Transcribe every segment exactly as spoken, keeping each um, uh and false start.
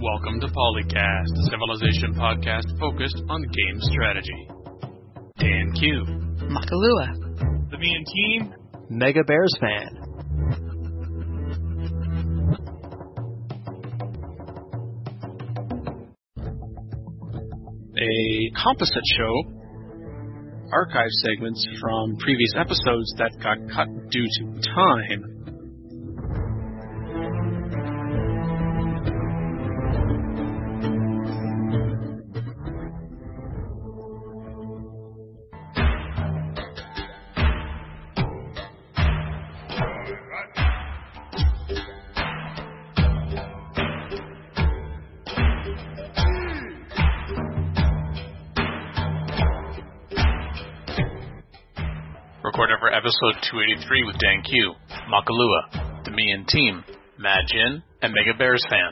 Welcome to Polycast, a Civilization podcast focused on game strategy. Dan Q. Makalua. The Me and Team. Mega Bears fan. A composite show, archive segments from previous episodes that got cut due to time. Recorded for episode two eighty-three with Dan Q, Makalua, The Me and Team, Mad Jin, and Mega Bears fan.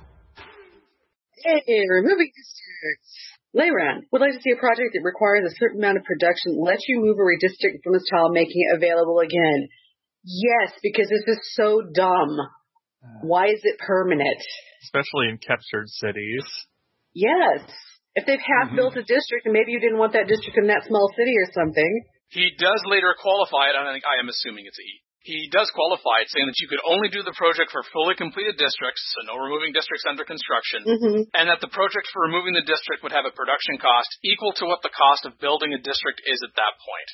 Hey, removing districts. Leyran would like to see a project that requires a certain amount of production, lets you move a redistrict from this tile, making it available again. Yes, because this is so dumb. Why is it permanent? Especially in captured cities. Yes. If they've half built mm-hmm. a district and maybe you didn't want that district in that small city or something. He does later qualify it, and I think I am assuming it's a he. He does qualify it, saying that you could only do the project for fully completed districts, so no removing districts under construction, mm-hmm. and that the project for removing the district would have a production cost equal to what the cost of building a district is at that point.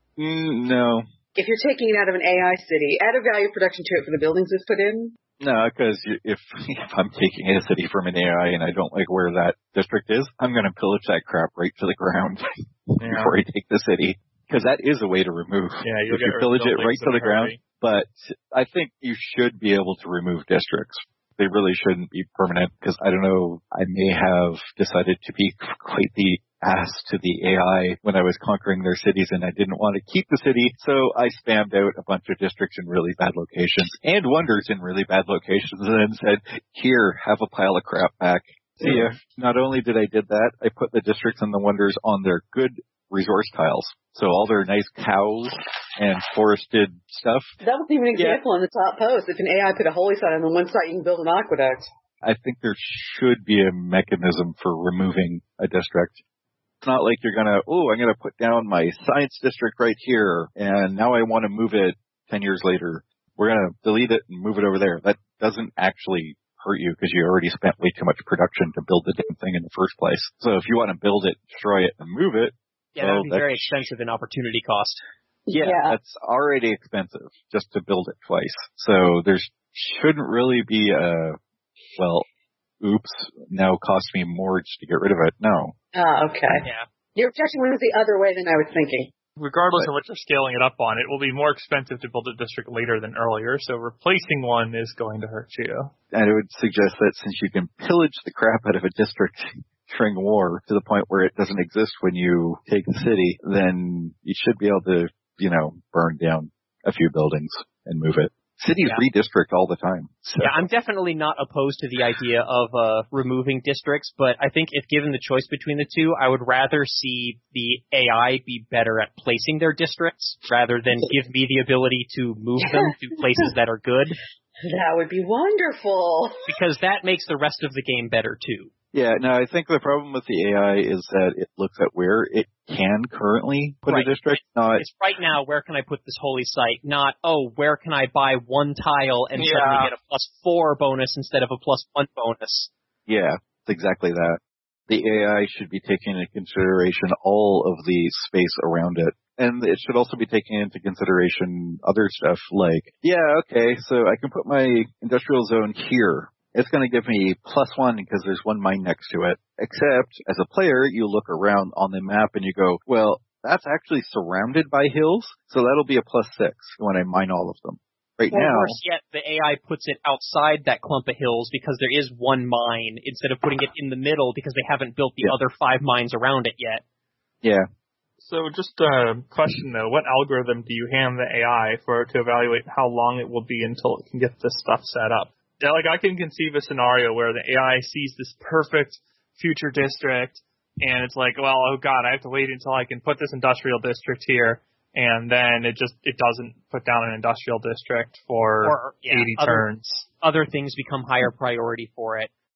Mm, no. If you're taking it out of an A I city, add a value production to it for the buildings it's put in? No, because if, if I'm taking a city from an A I and I don't like where that district is, I'm going to pillage that crap right to the ground yeah. before I take the city. Because that is a way to remove. Yeah, you'll if you pillage it right to the ground. But I think you should be able to remove districts. They really shouldn't be permanent because I don't know, I may have decided to be quite the ass to the A I when I was conquering their cities and I didn't want to keep the city. So I spammed out a bunch of districts in really bad locations and wonders in really bad locations and then said, here, have a pile of crap back. See ya. Not only did I did that, I put the districts and the wonders on their good resource tiles. So all their nice cows and forested stuff. That was even an example yeah. on the top post. If an A I put a holy site on the one site, you can build an aqueduct. I think there should be a mechanism for removing a district. It's not like you're going to, oh, I'm going to put down my science district right here, and now I want to move it ten years later. We're going to delete it and move it over there. That doesn't actually hurt you because you already spent way too much production to build the damn thing in the first place. So if you want to build it, destroy it, and move it, yeah, well, that would be very expensive in opportunity cost. Yeah, yeah, that's already expensive just to build it twice. So there shouldn't really be a, well, oops, now cost me more just to get rid of it. No. Oh, okay. Yeah. Your objection went the other way than I was thinking. Regardless but, of what you're scaling it up on, it will be more expensive to build a district later than earlier, so replacing one is going to hurt you. And I would suggest that since you can pillage the crap out of a district during war to the point where it doesn't exist when you take the city, then you should be able to, you know, burn down a few buildings and move it. Cities yeah. redistrict all the time. So. Yeah, I'm definitely not opposed to the idea of uh, removing districts, but I think if given the choice between the two, I would rather see the A I be better at placing their districts rather than give me the ability to move them to places that are good. That would be wonderful. Because that makes the rest of the game better, too. Yeah, no, I think the problem with the A I is that it looks at where it can currently put right. a district. Not it's right now, where can I put this holy site? Not, oh, where can I buy one tile and yeah. suddenly get a plus four bonus instead of a plus one bonus? Yeah, it's exactly that. The A I should be taking into consideration all of the space around it. And it should also be taking into consideration other stuff like, yeah, okay, so I can put my industrial zone here. It's going to give me plus one because there's one mine next to it. Except, as a player, you look around on the map and you go, well, that's actually surrounded by hills, so that'll be a plus six when I mine all of them. Right or now, worse yet, the A I puts it outside that clump of hills because there is one mine instead of putting it in the middle because they haven't built the yeah. other five mines around it yet. Yeah. So just a question, though. What algorithm do you hand the A I for to evaluate how long it will be until it can get this stuff set up? Yeah, like I can conceive a scenario where the A I sees this perfect future district, and it's like, well, oh god, I have to wait until I can put this industrial district here, and then it just it doesn't put down an industrial district for or, yeah, eighty other, turns. Other things become higher priority for it.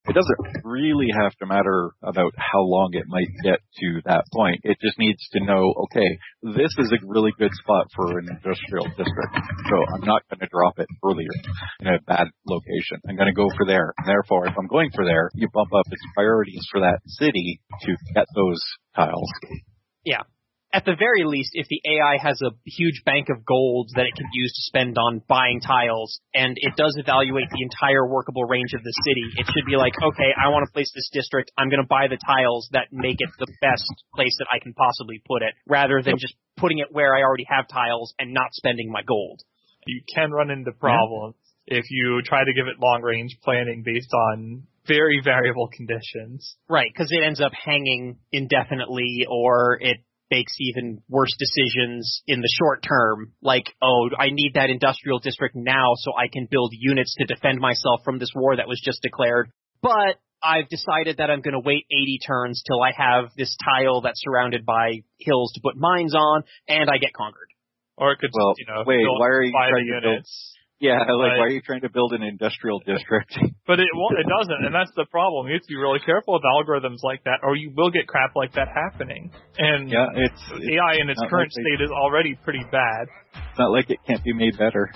It doesn't really have to matter about how long it might get to that point. It just needs to know, okay, this is a really good spot for an industrial district, so I'm not going to drop it earlier in a bad location. I'm going to go for there. And therefore, if I'm going for there, you bump up its priorities for that city to get those tiles. Yeah. At the very least, if the A I has a huge bank of gold that it can use to spend on buying tiles, and it does evaluate the entire workable range of the city, it should be like, okay, I want to place this district, I'm going to buy the tiles that make it the best place that I can possibly put it, rather than just putting it where I already have tiles and not spending my gold. You can run into problems yeah. if you try to give it long-range planning based on very variable conditions. Right, because it ends up hanging indefinitely, or it makes even worse decisions in the short term, like, oh, I need that industrial district now so I can build units to defend myself from this war that was just declared, but I've decided that I'm going to wait eighty turns till I have this tile that's surrounded by hills to put mines on, and I get conquered. Or it could, well, you know, wait, why are you trying units. to build? Yeah, like, but, why are you trying to build an industrial district? But it well, it doesn't, and that's the problem. You have to be really careful with algorithms like that, or you will get crap like that happening. And yeah, it's, A I in its current like state is already pretty bad. It's not like it can't be made better.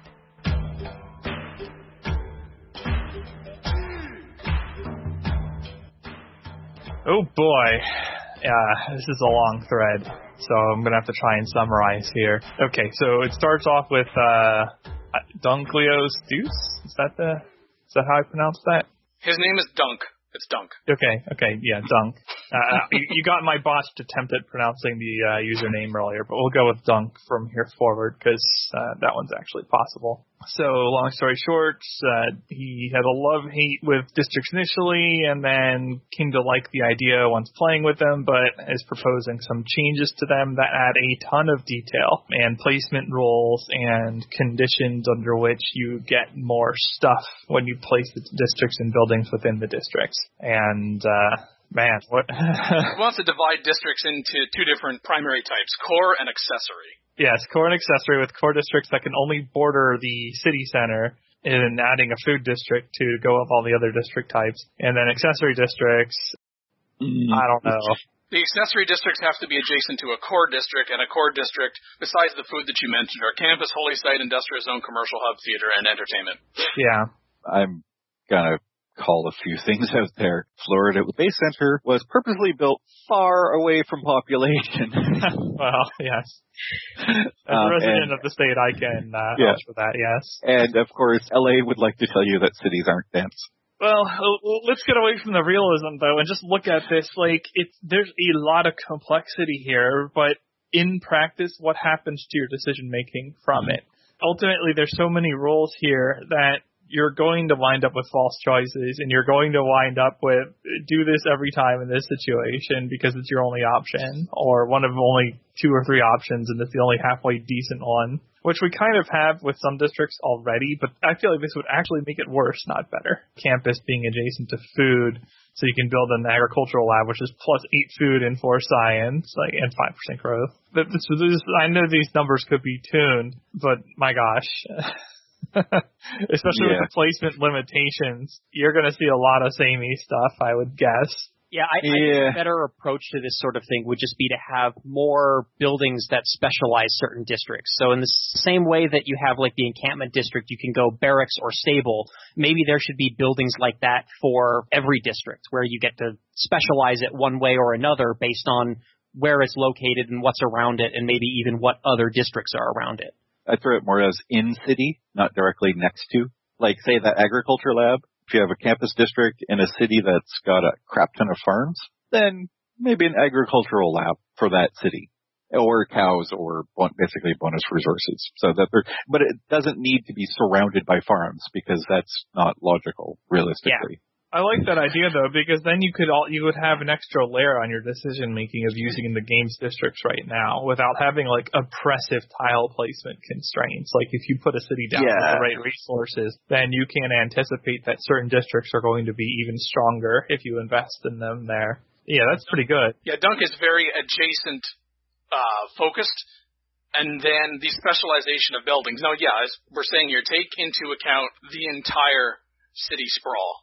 Oh boy, yeah, this is a long thread, so I'm gonna have to try and summarize here. Okay, so it starts off with uh, Dunkleo's Deuce. Is that the? Is that how I pronounce that? His name is Dunk. It's Dunk. Okay, okay, yeah, Dunk. Uh, you, you got my botched attempt at pronouncing the uh, username earlier, but we'll go with Dunk from here forward because uh, that one's actually possible. So, long story short, uh, he had a love-hate with districts initially, and then came to like the idea once playing with them, but is proposing some changes to them that add a ton of detail, and placement rules, and conditions under which you get more stuff when you place the districts and buildings within the districts. And, uh, man, what? He wants to divide districts into two different primary types, core and accessory. Yes, core and accessory, with core districts that can only border the city center, and adding a food district to go up all the other district types. And then accessory districts, mm. I don't know. The accessory districts have to be adjacent to a core district, and a core district, besides the food that you mentioned, are campus, holy site, industrial zone, commercial hub, theater, and entertainment. Yeah. I'm gonna call a few things out there. Florida Base Center was purposely built far away from population. Well, yes. As a um, resident and, of the state, I can uh, yeah. vouch for that, yes. And, of course, L A would like to tell you that cities aren't dense. Well, let's get away from the realism, though, and just look at this. Like, it's there's a lot of complexity here, but in practice, what happens to your decision-making from it? Ultimately, there's so many rules here that you're going to wind up with false choices, and you're going to wind up with do this every time in this situation because it's your only option, or one of only two or three options, and it's the only halfway decent one, which we kind of have with some districts already, but I feel like this would actually make it worse, not better. Campus being adjacent to food, so you can build an agricultural lab, which is plus eight food and four science, like, and five percent growth. This, this, I know these numbers could be tuned, but my gosh. Especially yeah. with the placement limitations, you're going to see a lot of samey stuff, I would guess. Yeah, I, yeah. I think a better approach to this sort of thing would just be to have more buildings that specialize certain districts. So in the same way that you have like the encampment district, you can go barracks or stable, maybe there should be buildings like that for every district where you get to specialize it one way or another based on where it's located and what's around it, and maybe even what other districts are around it. I throw it more as in-city, not directly next to. Like, say, that agriculture lab, if you have a campus district in a city that's got a crap ton of farms, then maybe an agricultural lab for that city. Or cows, or basically bonus resources. So that there, but it doesn't need to be surrounded by farms, because that's not logical, realistically. Yeah. I like that idea, though, because then you could all you would have an extra layer on your decision making of using the games districts right now without having like oppressive tile placement constraints. Like if you put a city down yeah. with the right resources, then you can anticipate that certain districts are going to be even stronger if you invest in them there. Yeah, that's pretty good. Yeah, Dunk is very adjacent uh, focused. And then the specialization of buildings. Now, yeah, as we're saying here, take into account the entire city sprawl.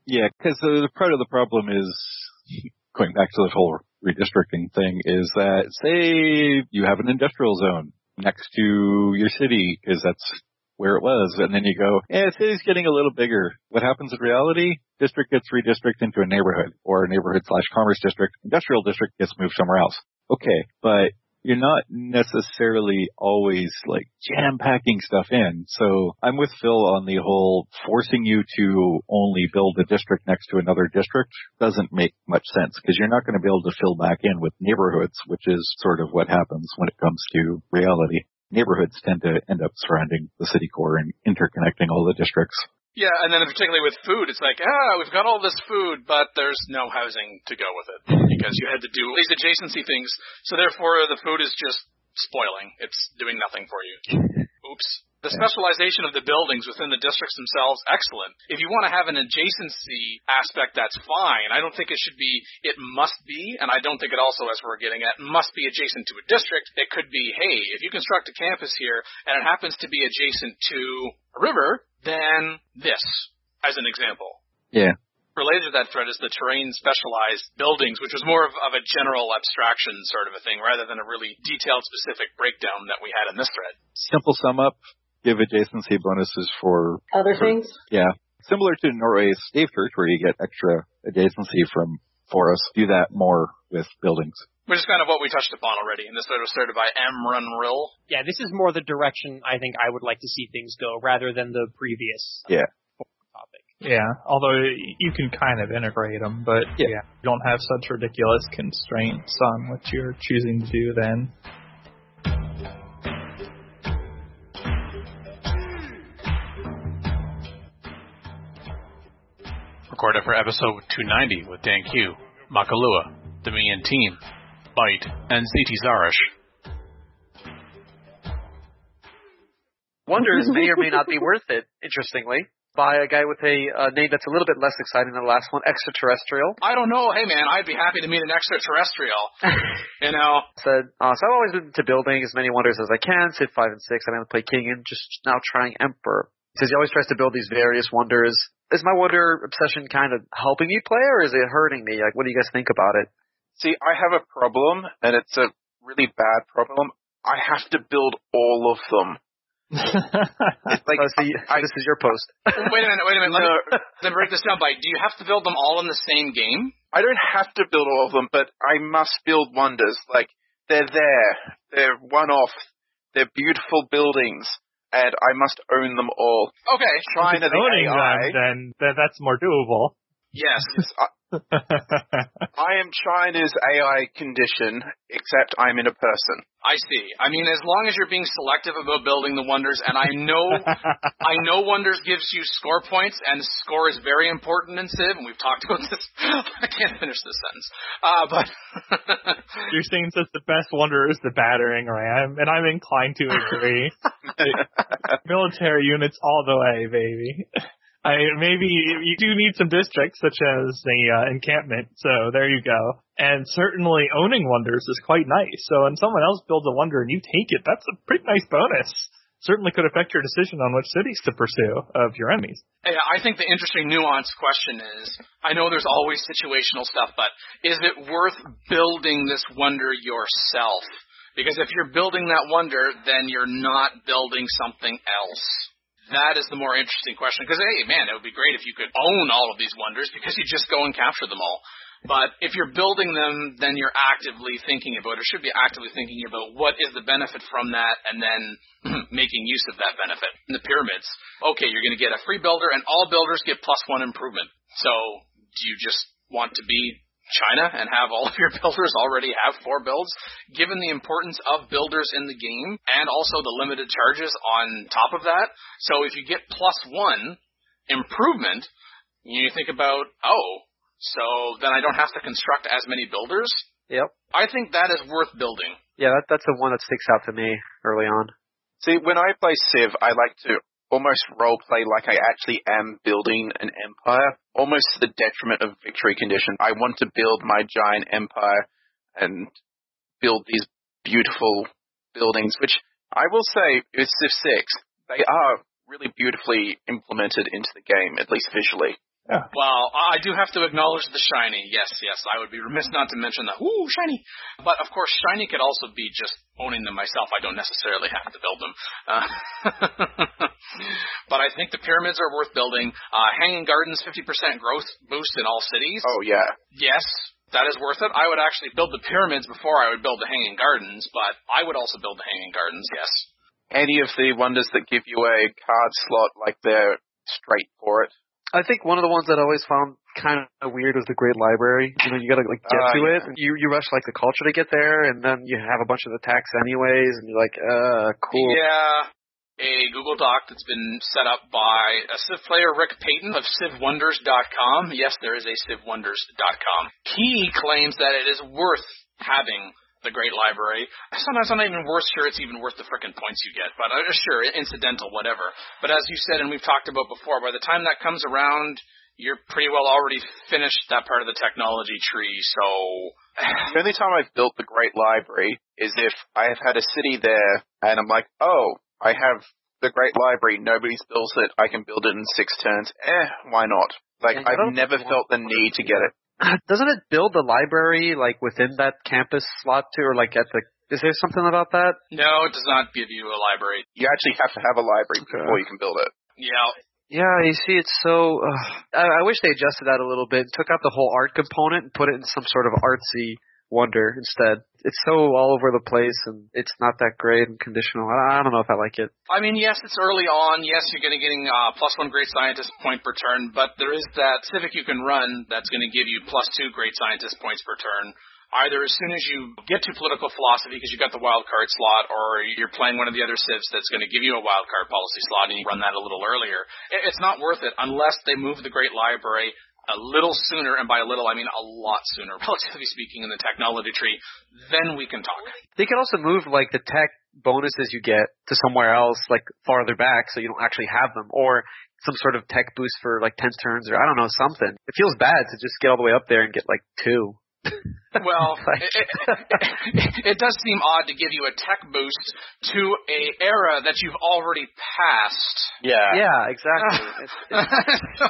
Yeah, because the, the part of the problem is, going back to the whole redistricting thing, is that, say you have an industrial zone next to your city, because that's where it was, and then you go, eh, city's getting a little bigger. What happens in reality? District gets redistricted into a neighborhood, or a neighborhood slash commerce district. Industrial district gets moved somewhere else. Okay, but you're not necessarily always, like, jam-packing stuff in. So I'm with Phil on the whole forcing you to only build a district next to another district doesn't make much sense, because you're not going to be able to fill back in with neighborhoods, which is sort of what happens when it comes to reality. Neighborhoods tend to end up surrounding the city core and interconnecting all the districts. Yeah, and then particularly with food, it's like, ah, we've got all this food, but there's no housing to go with it, because you had to do these adjacency things, so therefore the food is just spoiling. It's doing nothing for you. Oops. The specialization of the buildings within the districts themselves, excellent. If you want to have an adjacency aspect, that's fine. I don't think it should be, it must be, and I don't think it also, as we're getting at, must be adjacent to a district. It could be, hey, if you construct a campus here, and it happens to be adjacent to a river, then this, as an example. Yeah. Related to that thread is the terrain specialized buildings, which was more of, of a general abstraction sort of a thing, rather than a really detailed specific breakdown that we had in this thread. Simple sum up, give adjacency bonuses for other for, things. Yeah, similar to Norway's Stave Church, where you get extra adjacency from forests. Do that more with buildings. Which is kind of what we touched upon already, and this thread was started by Amrun Rill. Yeah, this is more the direction I think I would like to see things go, rather than the previous yeah. topic. Yeah, although you can kind of integrate them, but yeah, yeah you don't have such ridiculous constraints on what you're choosing to do then. Recorded for episode two ninety with Dan Q, Makalua, the Mian Team, Byte, and Z T Zarish. Wonders may or may not be worth it, interestingly, by a guy with a uh, name that's a little bit less exciting than the last one, Extraterrestrial. I don't know. Hey, man, I'd be happy to meet an extraterrestrial. You know? Said, uh, so I've always been into building as many wonders as I can, Civ five and six. I mean, I play King and just now trying Emperor. He says he always tries to build these various wonders. Is my wonder obsession kind of helping me play, or is it hurting me? Like, what do you guys think about it? See, I have a problem, and it's a really bad problem. I have to build all of them. It's like, oh, so you, I, this is your post. Wait a minute, wait a minute. Let no. me then break this down. By, do you have to build them all in the same game? I don't have to build all of them, but I must build wonders. Like, they're there. They're one-off. They're beautiful buildings. And I must own them all. Okay. Trying to owning A I, them, then that's more doable. Yes. I, I am China's A I condition, except I'm in a person. I see. I mean, as long as you're being selective about building the wonders, and I know I know wonders gives you score points, and score is very important in Civ, and we've talked about this. I can't finish this sentence. Uh, but You're saying that the best wonder is the battering ram, and I'm inclined to agree. Military units all the way, baby. I, maybe you do need some districts, such as the uh, encampment, so there you go. And certainly owning wonders is quite nice. So when someone else builds a wonder and you take it, that's a pretty nice bonus. Certainly could affect your decision on which cities to pursue of your enemies. Yeah, I think the interesting nuanced question is, I know there's always situational stuff, but is it worth building this wonder yourself? Because if you're building that wonder, then you're not building something else. That is the more interesting question, because, hey, man, it would be great if you could own all of these wonders, because you just go and capture them all. But if you're building them, then you're actively thinking about, or should be actively thinking about, what is the benefit from that, and then making use of that benefit. In the pyramids, okay, you're going to get a free builder, and all builders get plus one improvement. So do you just want to be China and have all of your builders already have four builds, given the importance of builders in the game and also the limited charges on top of that? So if you get plus one improvement, you think about, oh, so then I don't have to construct as many builders? Yep. I think that is worth building. Yeah, that, that's the one that sticks out to me early on. See, when I play Civ, I like to almost role-play like I actually am building an empire, almost to the detriment of victory condition. I want to build my giant empire and build these beautiful buildings, which I will say, with Civ six, they are really beautifully implemented into the game, at least visually. Yeah. Well, I do have to acknowledge the shiny. Yes, yes, I would be remiss not to mention the ooh shiny. But of course, shiny could also be just owning them myself. I don't necessarily have to build them. Uh, but I think the pyramids are worth building. Uh, Hanging Gardens, fifty percent growth boost in all cities. Oh yeah. Yes, that is worth it. I would actually build the pyramids before I would build the Hanging Gardens, but I would also build the Hanging Gardens. Yes. Any of the wonders that give you a card slot, like they're straight for it. I think one of the ones that I always found kind of weird was the Great Library. You know, you gotta like get uh, to yeah. it. And you you rush like the culture to get there, and then you have a bunch of attacks anyways, and you're like, uh, cool. Yeah. A Google Doc that's been set up by a Civ player, Rick Payton of civ wonders dot com. Yes, there is a civ wonders dot com. He claims that it is worth having the Great Library. Sometimes I'm not even worth sure it's even worth the frickin' points you get, but uh, sure, incidental, whatever. But as you said, and we've talked about before, by the time that comes around, you're pretty well already finished that part of the technology tree, so... The only time I've built the Great Library is if I have had a city there, and I'm like, oh, I have the Great Library, nobody's built it, I can build it in six turns. Eh, why not? Like, I've never felt the need to get it. Doesn't it build the library, like, within that campus slot, too, or, like, at the... Is there something about that? No, it does not give you a library. You actually have to have a library okay. before you can build it. Yeah. Yeah, you see, it's so... Uh, I, I wish they adjusted that a little bit and took out the whole art component and put it in some sort of artsy wonder instead. It's so all over the place, and it's not that great and conditional. I, I don't know if I like it. I mean, yes, it's early on. Yes, you're going to getting uh, plus one great scientist point per turn, but there is that Civic you can run that's going to give you plus two great scientist points per turn. Either as soon as you get to political philosophy because you got the wild card slot, or you're playing one of the other civs that's going to give you a wild card policy slot, and you run that a little earlier. It's not worth it unless they move the Great Library a little sooner, and by a little I mean a lot sooner, relatively speaking, in the technology tree. Then we can talk. They can also move like the tech bonuses you get to somewhere else, like farther back, so you don't actually have them, or some sort of tech boost for like ten turns, or I don't know, something. It feels bad to just get all the way up there and get like two. Well, it, it, it does seem odd to give you a tech boost to a era that you've already passed. Yeah, yeah, exactly. it's, it's... so,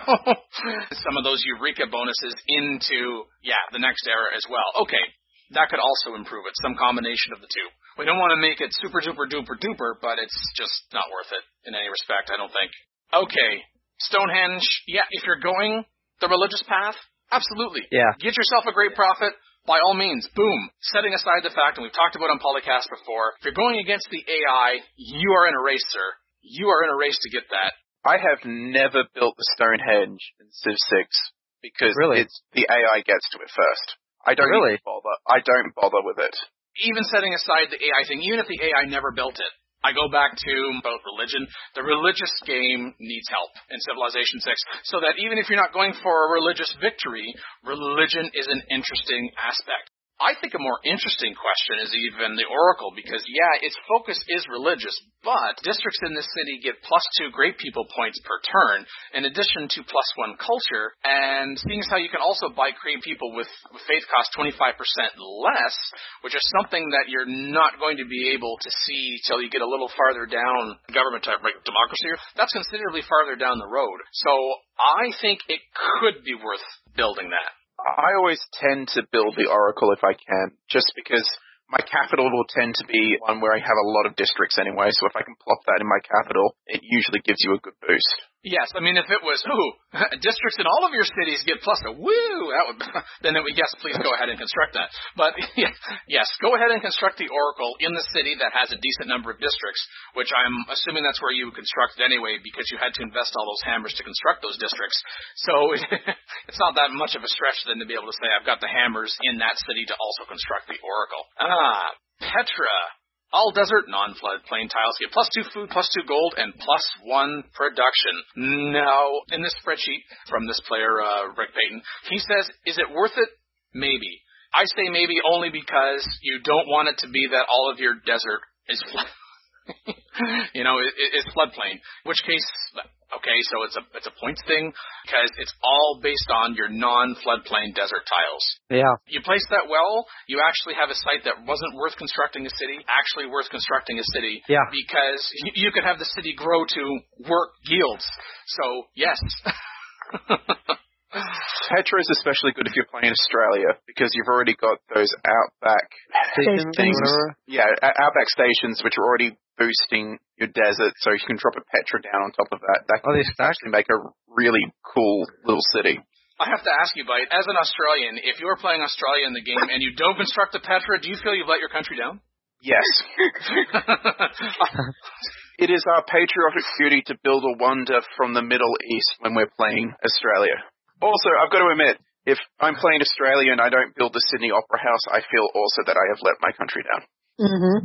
some of those Eureka bonuses into, yeah, the next era as well. Okay, that could also improve it, some combination of the two. We don't want to make it super duper duper duper, but it's just not worth it in any respect, I don't think. Okay, Stonehenge, yeah, if you're going the religious path, absolutely. Yeah. Get yourself a great prophet. By all means, boom. Setting aside the fact, and we've talked about on Polycast before, if you're going against the A I, you are in a race, sir. You are in a race to get that. I have never built the Stonehenge in Civ six because really? it's the A I gets to it first. I don't really? even bother. I don't bother with it. Even setting aside the A I thing, even if the A I never built it, I go back to about religion. The religious game needs help in Civilization six, so that even if you're not going for a religious victory, religion is an interesting aspect. I think a more interesting question is even the Oracle, because, yeah, its focus is religious, but districts in this city get plus two great people points per turn, in addition to plus one culture, and seeing as how you can also buy great people with, with faith cost twenty-five percent less, which is something that you're not going to be able to see till you get a little farther down government type like democracy. That's considerably farther down the road. So I think it could be worth building that. I always tend to build the Oracle if I can, just because my capital will tend to be one where I have a lot of districts anyway, so if I can plop that in my capital, it usually gives you a good boost. Yes, I mean, if it was, ooh, districts in all of your cities get plus a woo, that would, then it would, yes, please go ahead and construct that. But, yes, go ahead and construct the Oracle in the city that has a decent number of districts, which I'm assuming that's where you constructed anyway, because you had to invest all those hammers to construct those districts. So, it's not that much of a stretch then to be able to say, I've got the hammers in that city to also construct the Oracle. Ah, Petra. All desert, non-floodplain tiles get plus two food, plus two gold, and plus one production. Now, in this spreadsheet from this player, uh, Rick Payton, he says, is it worth it? Maybe. I say maybe only because you don't want it to be that all of your desert is flood. you know, it, it's floodplain. In which case, okay, so it's a it's a points thing because it's all based on your non-floodplain desert tiles. Yeah. You place that well, you actually have a site that wasn't worth constructing a city, actually worth constructing a city. Yeah. Because you, you could have the city grow to work guilds. So, yes. Petra is especially good if you're playing Australia, because you've already got those outback Stations, things. whatever. Yeah, outback stations which are already boosting your desert, so you can drop a Petra down on top of that. That can Oh, they stack? actually make a really cool little city. I have to ask you, Bite, as an Australian, if you're playing Australia in the game and you don't construct a Petra, do you feel you've let your country down? Yes. It is our patriotic duty to build a wonder from the Middle East when we're playing Australia. Also, I've got to admit, if I'm playing Australia and I don't build the Sydney Opera House, I feel also that I have let my country down. Mm-hmm.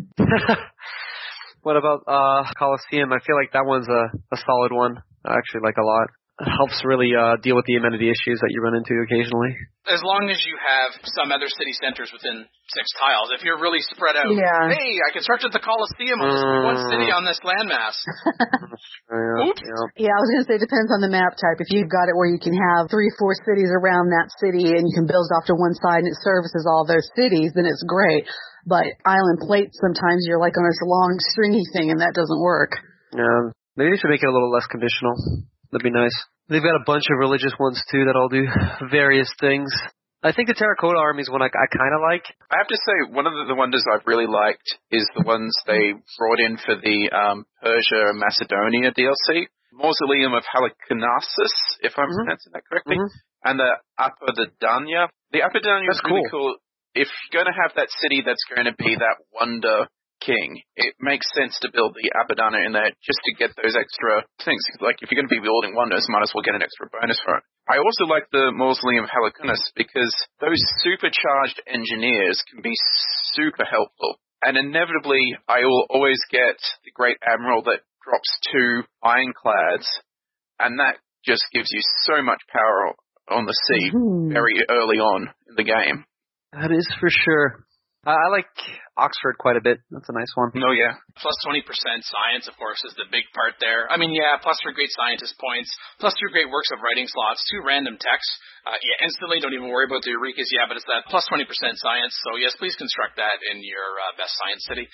What about uh Coliseum? I feel like that one's a, a solid one. I actually like a lot. It helps really uh, deal with the amenity issues that you run into occasionally. As long as you have some other city centers within six tiles. If you're really spread out, Yeah. hey, I constructed the Coliseum on this Mm. one city on this landmass. Yeah, Oops. yeah. Yeah, I was going to say it depends on the map type. If you've got it where you can have three, four cities around that city and you can build off to one side and it services all those cities, then it's great. But island plates, sometimes you're like on this long stringy thing and that doesn't work. Yeah, maybe they should make it a little less conditional. That'd be nice. They've got a bunch of religious ones too that all do various things. I think the Terracotta Army is one I, I kind of like. I have to say, one of the, the wonders I've really liked is the ones they brought in for the um, Persia Macedonia D L C. Mausoleum of Halicarnassus, if I'm Mm-hmm. pronouncing that correctly, Mm-hmm. and the Apadania. The Apadania is That's really cool. cool. If you're going to have that city that's going to be that wonder king, it makes sense to build the Apadana in there just to get those extra things. Like, if you're going to be building wonders, might as well get an extra bonus for it. I also like the Mausoleum of Halicarnassus because those supercharged engineers can be super helpful. And inevitably, I will always get the Great Admiral that drops two ironclads, and that just gives you so much power on the sea Hmm. very early on in the game. That is for sure. Uh, I like Oxford quite a bit. That's a nice one. Oh, yeah. Plus twenty percent science, of course, is the big part there. I mean, yeah, plus three great scientist points, plus two great works of writing slots, two random texts. Uh, yeah, instantly, don't even worry about the Eureka's. Yeah, but it's that plus twenty percent science. So, yes, please construct that in your uh, best science city.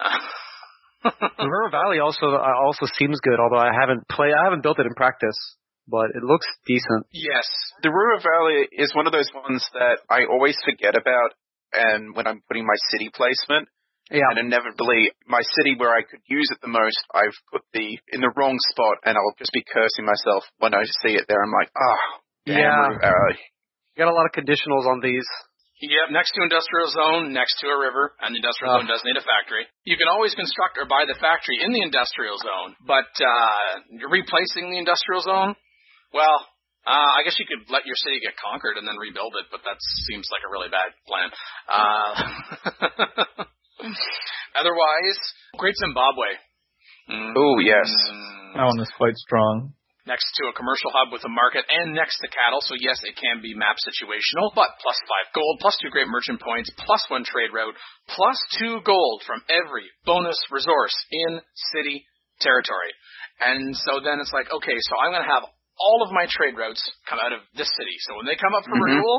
Uh, The River Valley also uh, also seems good, although I haven't play I haven't built it in practice, but it looks decent. yes. The Ruhr Valley is one of those ones that I always forget about, and when I'm putting my city placement, Yeah. and inevitably my city where I could use it the most, I've put the in the wrong spot, and I'll just be cursing myself when I see it there. I'm like, oh, damn Yeah. Ruhr Valley. You got a lot of conditionals on these. Yep, next to industrial zone, next to a river, and the industrial Oh. zone does need a factory. You can always construct or buy the factory in the industrial zone, but uh, you're replacing the industrial zone? Well, uh, I guess you could let your city get conquered and then rebuild it, but that seems like a really bad plan. Uh, otherwise, Great Zimbabwe. Mm. Oh, yes. That one is quite strong. Next to a commercial hub with a market and next to cattle, so yes, it can be map situational, but plus five gold, plus two great merchant points, plus one trade route, plus two gold from every bonus resource in city territory. And so then it's like, okay, so I'm going to have all of my trade routes come out of this city. So when they come up for Mm-hmm. renewal,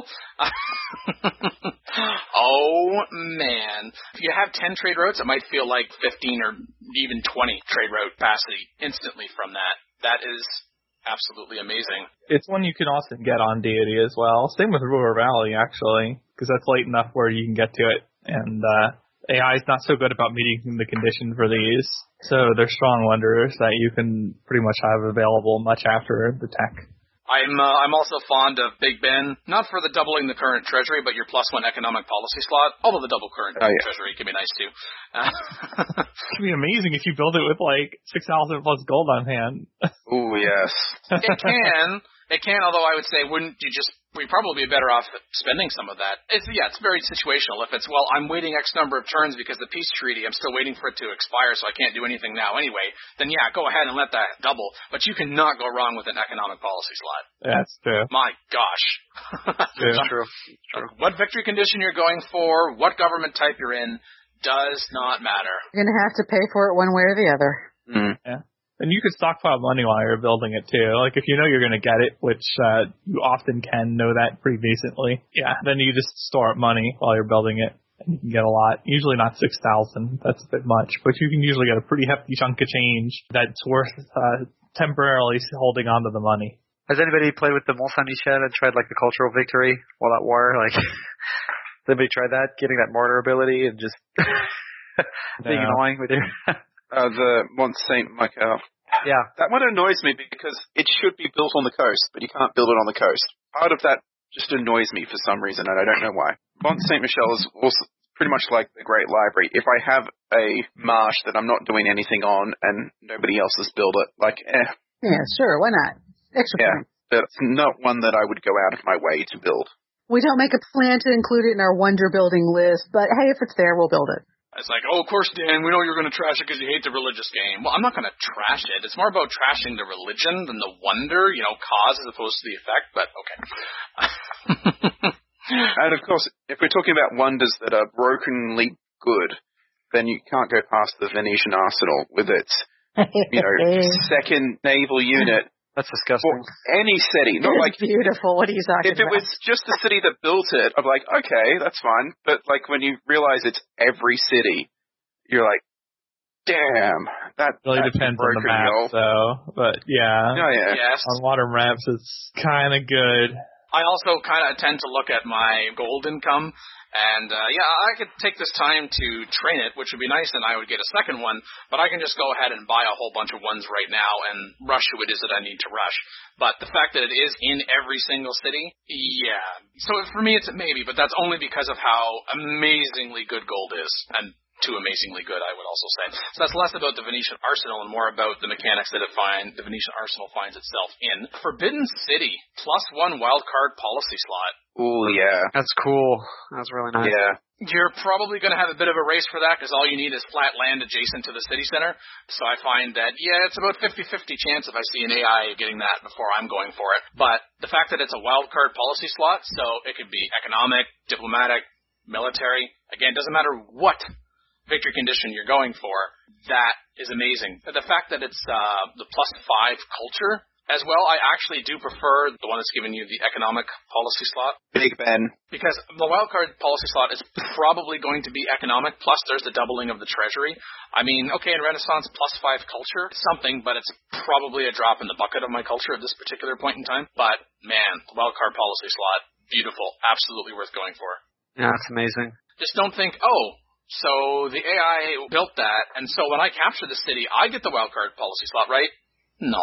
oh man, if you have ten trade routes, it might feel like fifteen or even twenty trade route capacity instantly from that. That is absolutely amazing. It's one you can also get on Deity as well. Same with Ruhr Valley, actually, because that's late enough where you can get to it. And uh, A I is not so good about meeting the condition for these. So they're strong wonders that you can pretty much have available much after the tech. I'm uh, I'm also fond of Big Ben, not for the doubling the current treasury, but your plus one economic policy slot. Although the double current Oh, yeah. treasury can be nice too. Uh, It can be amazing if you build it with like six thousand plus gold on hand. Oh, yes. it can, it can. Although I would say, wouldn't you just? We'd probably be better off spending some of that. It's yeah, it's very situational. If it's well, I'm waiting X number of turns because the peace treaty, I'm still waiting for it to expire, so I can't do anything now anyway. Then yeah, go ahead and let that double. But you cannot go wrong with an economic policy slot. That's true. My gosh. True. True. True. What victory condition you're going for, what government type you're in, does not matter. You're going to have to pay for it one way or the other. Mm. And you could stockpile money while you're building it too. Like if you know you're going to get it, which uh, you often can know that pretty decently. Yeah, then you just store up money while you're building it, and you can get a lot. Usually not six thousand. That's a bit much, but you can usually get a pretty hefty chunk of change that's worth uh, temporarily holding on to the money. Has anybody played with the Mont Saint-Michel and tried like the cultural victory while at war? Like, has anybody tried that? Getting that mortar ability and just being No. annoying with your. Uh, the Mont Saint-Michel. Yeah. That one annoys me because it should be built on the coast, but you can't build it on the coast. Part of that just annoys me for some reason, and I don't know why. Mont Saint-Michel is also pretty much like the Great Library. If I have a marsh that I'm not doing anything on and nobody else has built it, like, eh. Yeah, sure. Why not? Extra Yeah, point. but it's not one that I would go out of my way to build. We don't make a plan to include it in our wonder building list, but hey, if it's there, we'll build it. It's like, oh, of course, Dan, we know you're going to trash it because you hate the religious game. Well, I'm not going to trash it. It's more about trashing the religion than the wonder, you know, cause as opposed to the effect, but okay. And of course, if we're talking about wonders that are brokenly good, then you can't go past the Venetian Arsenal with its, you know, second naval unit. That's disgusting. For any city, not like beautiful. What are you talking if it about? was just the city that built it, I'm like, okay, that's fine. But like when you realize it's every city, you're like, damn, that really that's depends on the broken, map, yo. though. But yeah, Oh yeah. Yes. on water maps, it's kind of good. I also kind of tend to look at my gold income, and uh, yeah, I could take this time to train it, which would be nice, and I would get a second one, but I can just go ahead and buy a whole bunch of ones right now and rush who it is that I need to rush. But the fact that it is in every single city, yeah. So for me, it's a maybe, but that's only because of how amazingly good gold is, and too amazingly good, I would also say. So that's less about the Venetian Arsenal and more about the mechanics that it find, the Venetian Arsenal finds itself in. Forbidden City, plus one wildcard policy slot. Oh yeah. That's cool. That's really nice. Yeah. You're probably going to have a bit of a race for that because all you need is flat land adjacent to the city center. So I find that, yeah, it's about fifty-fifty chance if I see an A I getting that before I'm going for it. But the fact that it's a wildcard policy slot, so it could be economic, diplomatic, military, again, doesn't matter what victory condition you're going for, that is amazing. The fact that it's uh, the plus five culture as well, I actually do prefer the one that's giving you the economic policy slot. Big Ben. Because the wildcard policy slot is probably going to be economic, plus there's the doubling of the treasury. I mean, okay, in Renaissance, plus five culture, something, but it's probably a drop in the bucket of my culture at this particular point in time. But, man, the wildcard policy slot, beautiful, absolutely worth going for. Yeah, that's amazing. Just don't think, oh, so the A I built that, and so when I capture the city, I get the wildcard policy slot, right? No.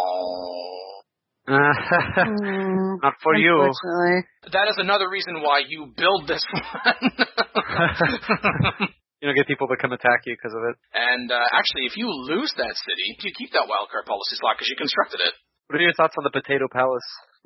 Mm, Not for you. That is another reason why you build this one. You don't get people to come attack you because of it. And uh, actually, if you lose that city, you keep that wildcard policy slot because you constructed it. What are your thoughts on the Potato Palace?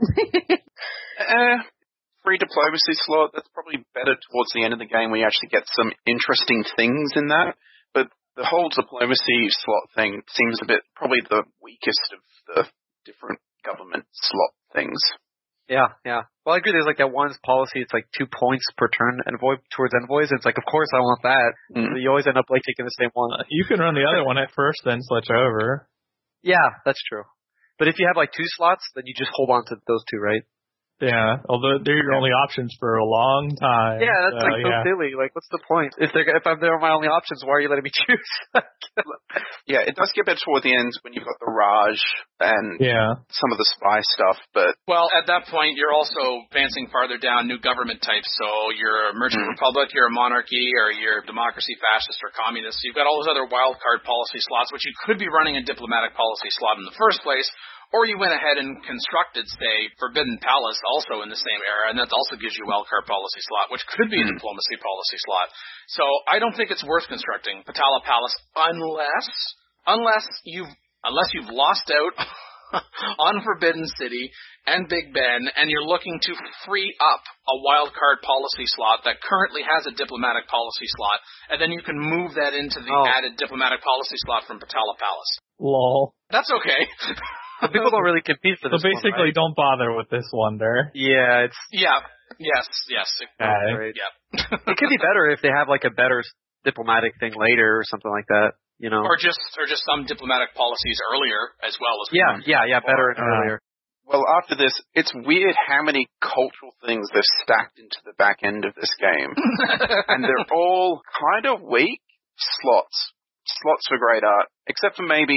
Eh, free diplomacy slot, that's probably better towards the end of the game when you actually get some interesting things in that. But the whole diplomacy slot thing seems a bit, probably the weakest of the different government slot things. Yeah, yeah. Well, I agree. There's like that one policy. It's like two points per turn envoy towards envoys. And it's like, of course I want that. Mm. So you always end up like taking the same one. You can run the other one at first, then switch over. Yeah, that's true. But if you have like two slots, then you just hold on to those two, right? Yeah, although they're your only options for a long time. Yeah, that's so, like so yeah. silly. Like, what's the point? If they're if I'm they're my only options, why are you letting me choose? Yeah, it does get better toward the end when you've got the Raj and Yeah. some of the spy stuff, but Well, at that point, you're also advancing farther down new government types. So you're a merchant Mm. republic, you're a monarchy, or you're democracy, fascist, or communist. So you've got all those other wild card policy slots, which you could be running a diplomatic policy slot in the first place. Or you went ahead and constructed, say, Forbidden Palace also in the same era, and that also gives you a wildcard policy slot, which could be a Mm. diplomacy policy slot. So I don't think it's worth constructing Patala Palace unless, unless you've, unless you've lost out on Forbidden City and Big Ben, and you're looking to free up a wildcard policy slot that currently has a diplomatic policy slot, and then you can move that into the Oh. added diplomatic policy slot from Patala Palace. Lol. That's okay. But people don't really compete for So this one, basically, right? don't bother with this wonder. Yeah, it's Yeah. Yes. Yes. Okay. great. Yeah. It could be better if they have like a better diplomatic thing later or something like that. You know? Or just, or just some diplomatic policies earlier as well as. Yeah, yeah, yeah. Better and Uh, earlier. well, after this, it's weird how many cultural things they've stacked into the back end of this game. And they're all kind of weak slots. Slots for great art. Except for maybe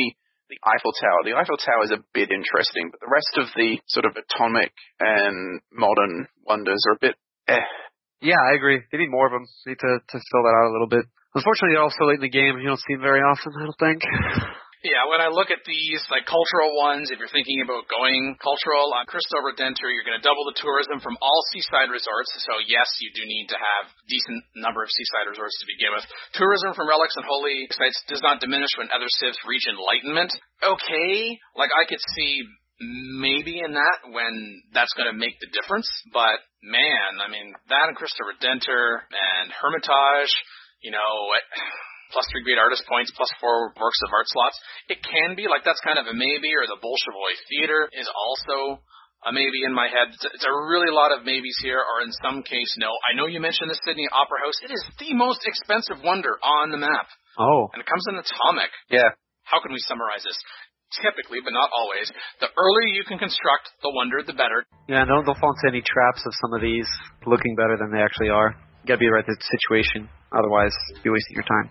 the Eiffel Tower. The Eiffel Tower is a bit interesting, but the rest of the sort of atomic and modern wonders are a bit eh. Yeah, I agree. They need more of them. They need to, to fill that out a little bit. Unfortunately, they're also late in the game. You don't see them very often, I don't think. Yeah, when I look at these, like, cultural ones, if you're thinking about going cultural, on Cristo Redentor, you're going to double the tourism from all seaside resorts. So, yes, you do need to have a decent number of seaside resorts to begin with. Tourism from relics and holy sites does not diminish when other civs reach enlightenment. Okay, like, I could see maybe in that when that's going to make the difference. But, man, I mean, that and Cristo Redentor and Hermitage, you know, plus three great artist points, plus four works of art slots. It can be, like, that's kind of a maybe, or the Bolshevik Theater is also a maybe in my head. It's a, it's a really lot of maybes here, or in some case, no. I know you mentioned the Sydney Opera House. It is the most expensive wonder on the map. Oh. And it comes in atomic. Yeah. How can we summarize this? Typically, but not always, the earlier you can construct the wonder, the better. Yeah, don't, don't fall into any traps of some of these looking better than they actually are. You gotta be right in the situation. Otherwise, you're wasting your time.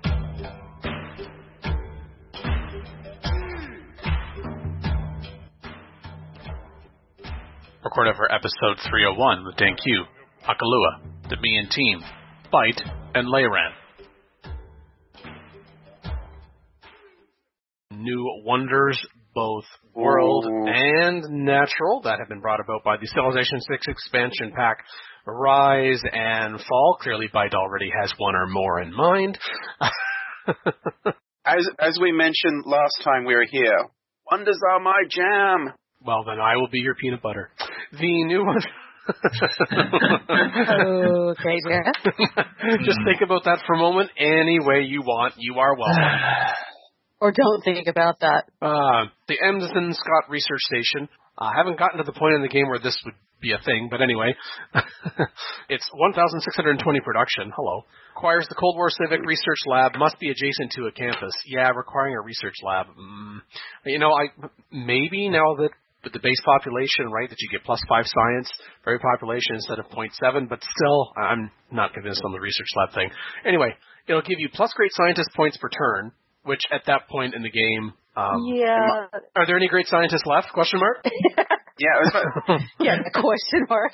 Recorded for episode three oh one with Dan Q, Makalua, the Me and Team, Bite, and Leyran. New wonders, both world Ooh. and natural, that have been brought about by the Civilization six expansion pack Rise and Fall. Clearly, Bite already has one or more in mind. as as we mentioned last time we were here, wonders are my jam. Well, then I will be your peanut butter. The new one. Okay, Jeff. Just think about that for a moment. Any way you want, you are welcome. Or don't think about that. Uh, the Emsden Scott Research Station. I uh, haven't gotten to the point in the game where this would be a thing, but anyway. It's one thousand six hundred twenty production. Hello. Requires the Cold War Civic Research Lab. Must be adjacent to a campus. Yeah, requiring a research lab. Mm. You know, I maybe now that with the base population, right, that you get plus five science, very population instead of zero point seven, but still, I'm not convinced on the research lab thing. Anyway, it'll give you plus great scientist points per turn, which at that point in the game, um, yeah. Are there any great scientists left? Question mark. Yeah. Yeah. Question mark.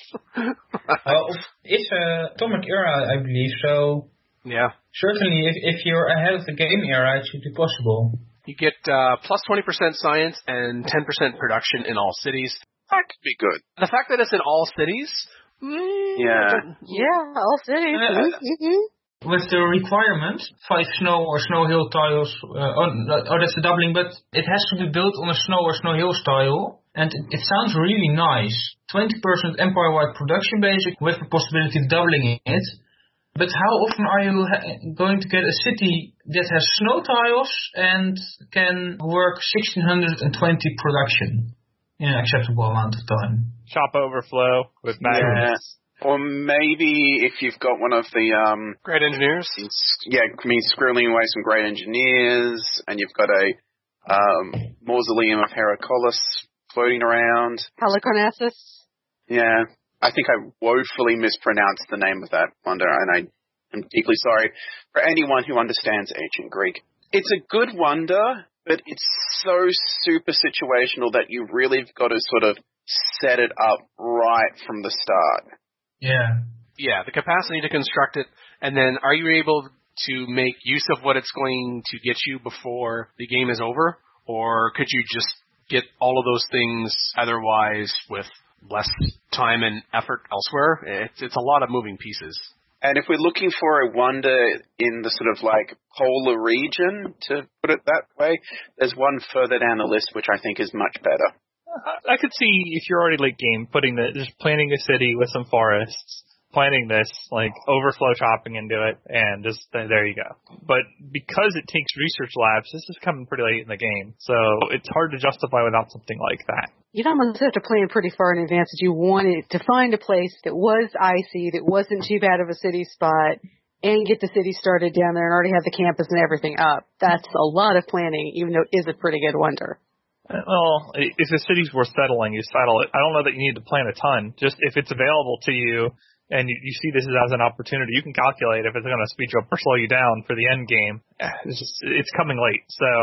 Well, it's a atomic era, I believe. So yeah, certainly, if if you're ahead of the game era, it should be possible. You get uh, plus twenty percent science and ten percent production in all cities. That could be good. The fact that it's in all cities. Mm, yeah. Yeah, all cities. Uh, mm-hmm. With the requirement, five snow or snow hill tiles, uh, oh, oh, that's a doubling, but it has to be built on a snow or snow hill tile, and it, it sounds really nice. twenty percent empire-wide production basic with the possibility of doubling it. But how often are you ha- going to get a city that has snow tiles and can work sixteen twenty production in an acceptable amount of time? Shop overflow with magnets. Yeah. Or maybe if you've got one of the um, great engineers, yeah, I mean squirreling away some great engineers, and you've got a um, mausoleum of Heracles floating around. Halicarnassus. Yeah, I think I woefully mispronounced the name of that wonder, and I am deeply sorry for anyone who understands ancient Greek. It's a good wonder, but it's so super situational that you really have got to sort of set it up right from the start. Yeah. Yeah, the capacity to construct it, and then are you able to make use of what it's going to get you before the game is over? Or could you just get all of those things otherwise with less time and effort elsewhere? It's, it's a lot of moving pieces. And if we're looking for a wonder in the sort of like polar region, to put it that way, there's one further down the list which I think is much better. I could see if you're already late game putting the just planning a city with some forests, planning this like overflow chopping into it, and just there you go. But because it takes research labs, this is coming pretty late in the game, so it's hard to justify without something like that. You'd almost have to plan pretty far in advance if you wanted to find a place that was icy, that wasn't too bad of a city spot, and get the city started down there and already have the campus and everything up. That's a lot of planning, even though it is a pretty good wonder. Well, if the city's worth settling, you settle it. I don't know that you need to plan a ton. Just if it's available to you and you, you see this as an opportunity, you can calculate if it's going to speed you up or slow you down for the end game. It's just, it's coming late. So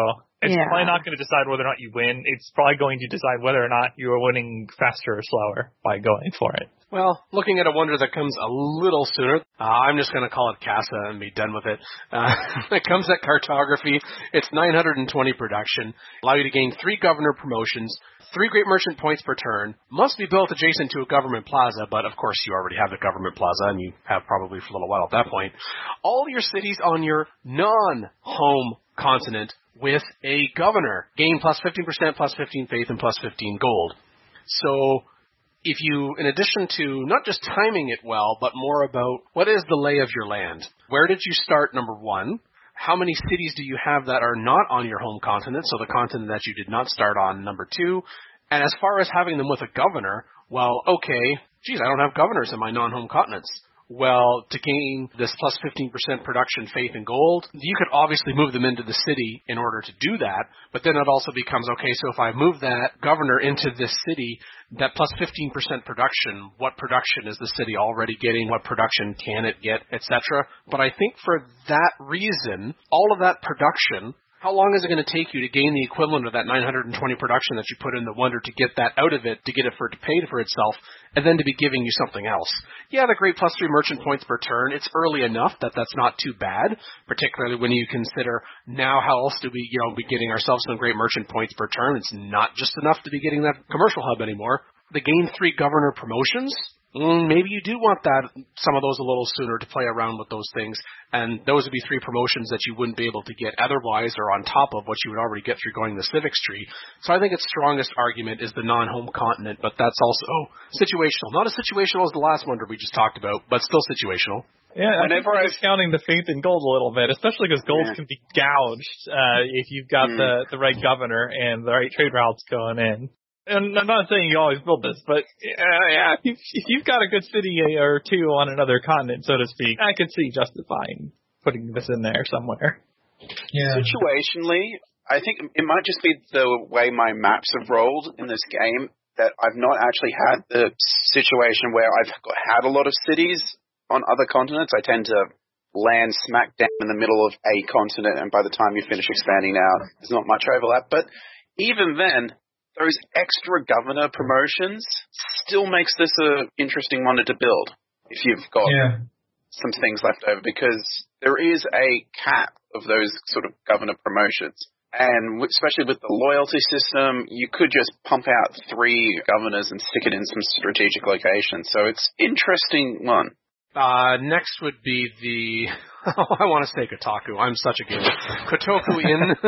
It's yeah. probably not going to decide whether or not you win. It's probably going to decide whether or not you are winning faster or slower by going for it. Well, looking at a wonder that comes a little sooner, uh, I'm just going to call it CASA and be done with it. Uh, it comes at cartography. It's nine hundred twenty production. Allow you to gain three governor promotions, three great merchant points per turn. Must be built adjacent to a government plaza, but of course you already have a government plaza, and you have probably for a little while at that point. All your cities on your non-home continent with a governor. Gain plus fifteen percent, plus fifteen faith, and plus fifteen gold. So if you, in addition to not just timing it well, but more about what is the lay of your land? Where did you start, number one? How many cities do you have that are not on your home continent, so the continent that you did not start on, number two? And as far as having them with a governor, well, okay, geez, I don't have governors in my non-home continents. Well, to gain this plus fifteen percent production, faith, and gold, you could obviously move them into the city in order to do that, but then it also becomes, okay, so if I move that governor into this city, that plus fifteen percent production, what production is the city already getting? What production can it get, et cetera? But I think for that reason, all of that production, how long is it going to take you to gain the equivalent of that nine hundred twenty production that you put in the wonder to get that out of it, to get it for it to pay for itself, and then to be giving you something else? Yeah, the great plus three merchant points per turn, it's early enough that that's not too bad, particularly when you consider now how else do we, you know, be getting ourselves some great merchant points per turn. It's not just enough to be getting that commercial hub anymore. The gain three governor promotions, Mm, maybe you do want that, some of those a little sooner to play around with those things, and those would be three promotions that you wouldn't be able to get otherwise or on top of what you would already get through going the civics tree. So I think its strongest argument is the non-home continent, but that's also situational. Not as situational as the last wonder we just talked about, but still situational. Yeah, whenever I was counting the faith in gold a little bit, especially because gold yeah. can be gouged uh, if you've got mm. the, the right governor and the right trade routes going in. And I'm not saying you always build this, but uh, yeah, if, if you've got a good city or two on another continent, so to speak, I could see justifying putting this in there somewhere. Yeah. Situationally, I think it might just be the way my maps have rolled in this game that I've not actually had the situation where I've got, had a lot of cities on other continents. I tend to land smack down in the middle of a continent, and by the time you finish expanding out, there's not much overlap. But even then, those extra governor promotions still makes this an interesting wonder to build if you've got yeah. some things left over, because there is a cap of those sort of governor promotions. And especially with the loyalty system, you could just pump out three governors and stick it in some strategic locations. So it's an interesting one. Uh, next would be the, oh, I want to say Kotaku. I'm such a gamer. Kotoku Inn.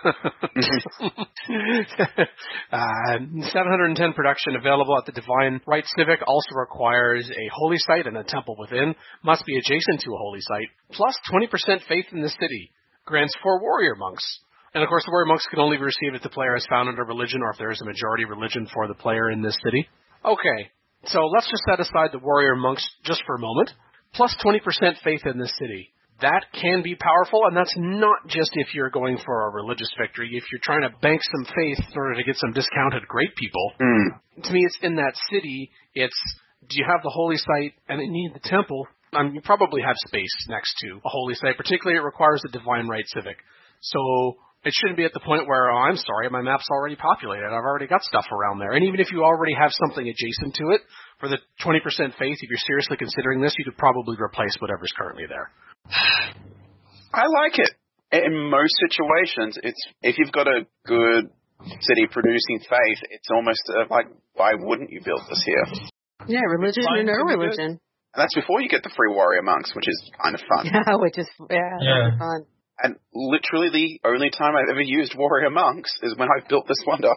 uh, seven hundred ten production available at the Divine Right Civic. Also requires a holy site and a temple within. Must be adjacent to a holy site. Plus twenty percent faith in the city. Grants four warrior monks. And of course the warrior monks can only be received if the player has found a religion or if there is a majority religion for the player in this city. Okay. So let's just set aside the warrior monks just for a moment. Plus twenty percent faith in this city. That can be powerful, and that's not just if you're going for a religious victory. If you're trying to bank some faith in order to get some discounted great people, mm. to me it's in that city. It's, do you have the holy site and you need the temple? I mean, you probably have space next to a holy site, particularly it requires a Divine Right Civic. So it shouldn't be at the point where, oh, I'm sorry, my map's already populated. I've already got stuff around there. And even if you already have something adjacent to it, for the twenty percent faith, if you're seriously considering this, you could probably replace whatever's currently there. I like it. In most situations, it's if you've got a good city producing faith, it's almost uh, like, why wouldn't you build this here? Yeah, religion or no religion. And that's before you get the free warrior monks, which is kind of fun. Yeah, which is yeah, yeah. fun. And literally the only time I've ever used warrior monks is when I've built this wonder.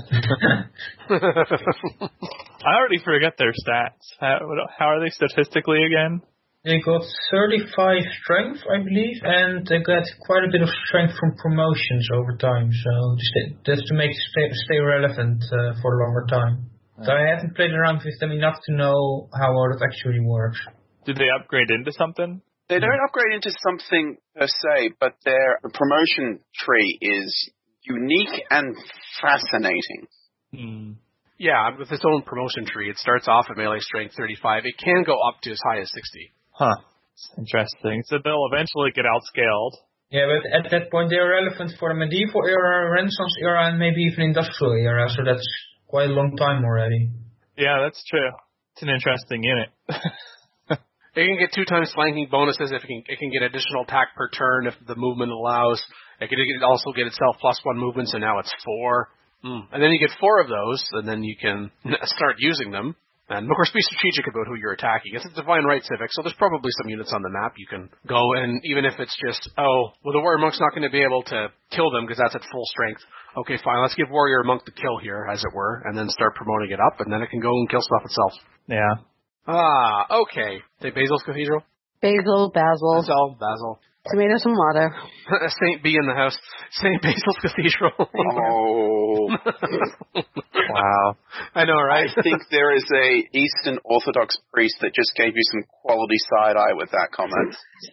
I already forget their stats. How, how are they statistically again? They got thirty-five strength, I believe, and they got quite a bit of strength from promotions over time. So just to make stay, stay relevant uh, for a longer time. So I haven't played around with them enough to know how well it actually works. Did they upgrade into something? They don't upgrade into something per se, but their promotion tree is unique and fascinating. Hmm. Yeah, with its own promotion tree, it starts off at melee strength thirty-five. It can go up to as high as sixty. Huh. Interesting. So they'll eventually get outscaled. Yeah, but at that point they're relevant for the medieval era, Renaissance era, and maybe even industrial era, so that's quite a long time already. Yeah, that's true. It's an interesting unit. It can get two times flanking bonuses. If it can, it can get additional attack per turn if the movement allows. It can also get itself plus one movement, so now it's four. Mm. And then you get four of those, and then you can start using them. And, of course, be strategic about who you're attacking. It's a Divine Right Civic, so there's probably some units on the map you can go, and even if it's just, oh, well, the Warrior Monk's not going to be able to kill them because that's at full strength. Okay, fine, let's give Warrior Monk the kill here, as it were, and then start promoting it up, and then it can go and kill stuff itself. Yeah. Ah, okay. Say Basil's Cathedral? Basil, Basil. Basil, Basil. Tomato, tomato. Saint B in the house. Saint Basil's Cathedral. Oh. Wow. I know, right? I think there is a Eastern Orthodox priest that just gave you some quality side-eye with that comment.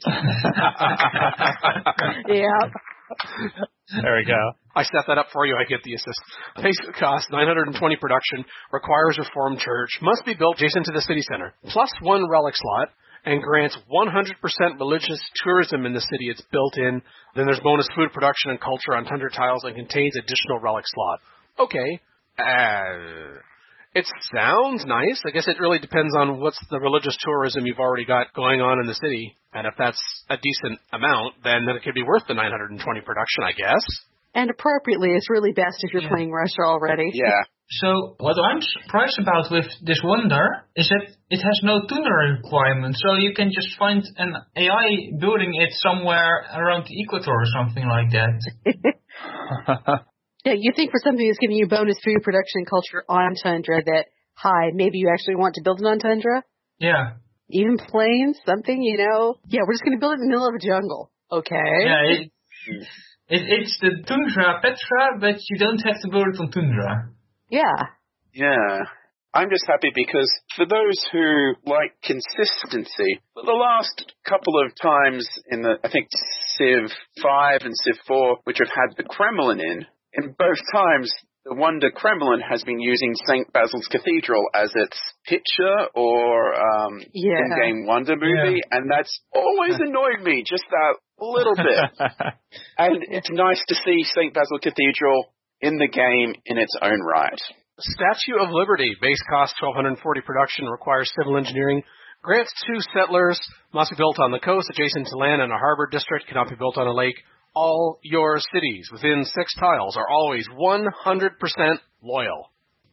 Yeah. There we go. I set that up for you. I get the assist. Basic cost, nine hundred twenty production, requires Reformed Church, must be built adjacent to the city center, plus one relic slot, and grants one hundred percent religious tourism in the city it's built in. Then there's bonus food production and culture on Tundra tiles and contains additional relic slot. Okay. Uh, it sounds nice. I guess it really depends on what's the religious tourism you've already got going on in the city. And if that's a decent amount, then it could be worth the nine hundred twenty production, I guess. And appropriately, it's really best if you're yeah. playing Russia already. Yeah. So what I'm surprised about with this wonder is that it has no tuner requirement. So you can just find an A I building it somewhere around the equator or something like that. Yeah, you think for something that's giving you bonus food production and culture on Tundra that, hi, maybe you actually want to build it on Tundra? Yeah. Even plains, something, you know? Yeah, we're just going to build it in the middle of a jungle. Okay. Yeah, it, it, it's the Tundra Petra, but you don't have to build it on Tundra. Yeah. Yeah. I'm just happy because for those who like consistency, for the last couple of times in the, I think, Civ five and Civ four, which have had the Kremlin in, in both times, the Wonder Kremlin has been using Saint Basil's Cathedral as its picture or um, yeah. in-game Wonder movie, yeah. and that's always annoyed me, just that little bit. And it's nice to see Saint Basil Cathedral in the game in its own right. Statue of Liberty, base cost twelve forty production, requires civil engineering, grants two settlers, must be built on the coast, adjacent to land and a harbor district, cannot be built on a lake. All your cities within six tiles are always one hundred percent loyal.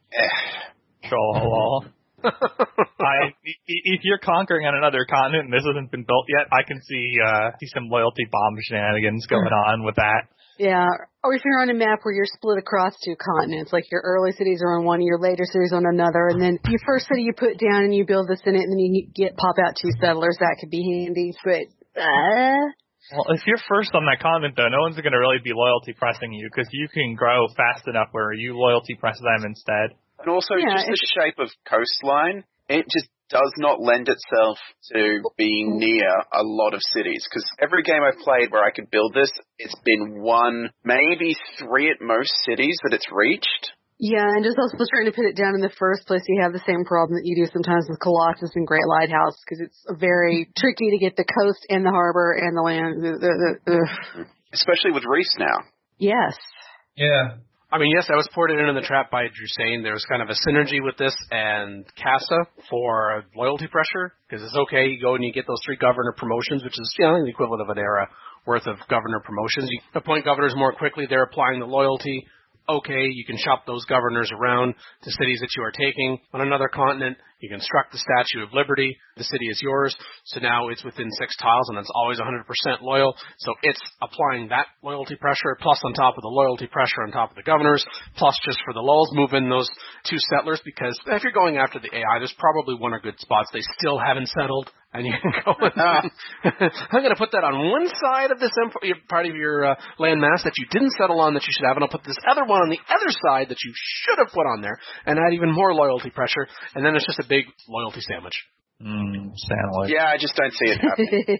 Troll. I, if you're conquering on another continent and this hasn't been built yet, I can see uh, see some loyalty bomb shenanigans going on with that. Yeah, or if you're on a map where you're split across two continents, like your early cities are on one, your later cities on another, and then your first city you put down and you build the Senate, and then you get pop out two settlers, that could be handy, but... Uh... Well, if you're first on that continent, though, no one's going to really be loyalty pressing you, because you can grow fast enough where you loyalty press them instead. And also, yeah, just the shape of coastline, it just does not lend itself to being near a lot of cities. Because every game I've played where I could build this, it's been one, maybe three at most cities that it's reached. Yeah, and just also trying to put it down in the first place, you have the same problem that you do sometimes with Colossus and Great Lighthouse, because it's very tricky to get the coast and the harbor and the land. Ugh. Especially with Reese now. Yes. Yeah. I mean, yes, I was ported into the trap by Drusane. There was kind of a synergy with this and Casa for loyalty pressure, because it's okay, you go and you get those three governor promotions, which is, you know, the equivalent of an era worth of governor promotions. You appoint governors more quickly, they're applying the loyalty. Okay, you can shop those governors around to cities that you are taking on another continent. You construct the Statue of Liberty. The city is yours. So now it's within six tiles, and it's always one hundred percent loyal. So it's applying that loyalty pressure, plus on top of the loyalty pressure on top of the governors, plus just for the lulz, move in those two settlers, because if you're going after the A I, there's probably one or good spots they still haven't settled. And you can go and, uh, I'm going to put that on one side of this empire, part of your uh, land mass that you didn't settle on that you should have, and I'll put this other one on the other side that you should have put on there, and add even more loyalty pressure, and then it's just a big loyalty sandwich. Mm, sandwich. Yeah, I just don't see it happening.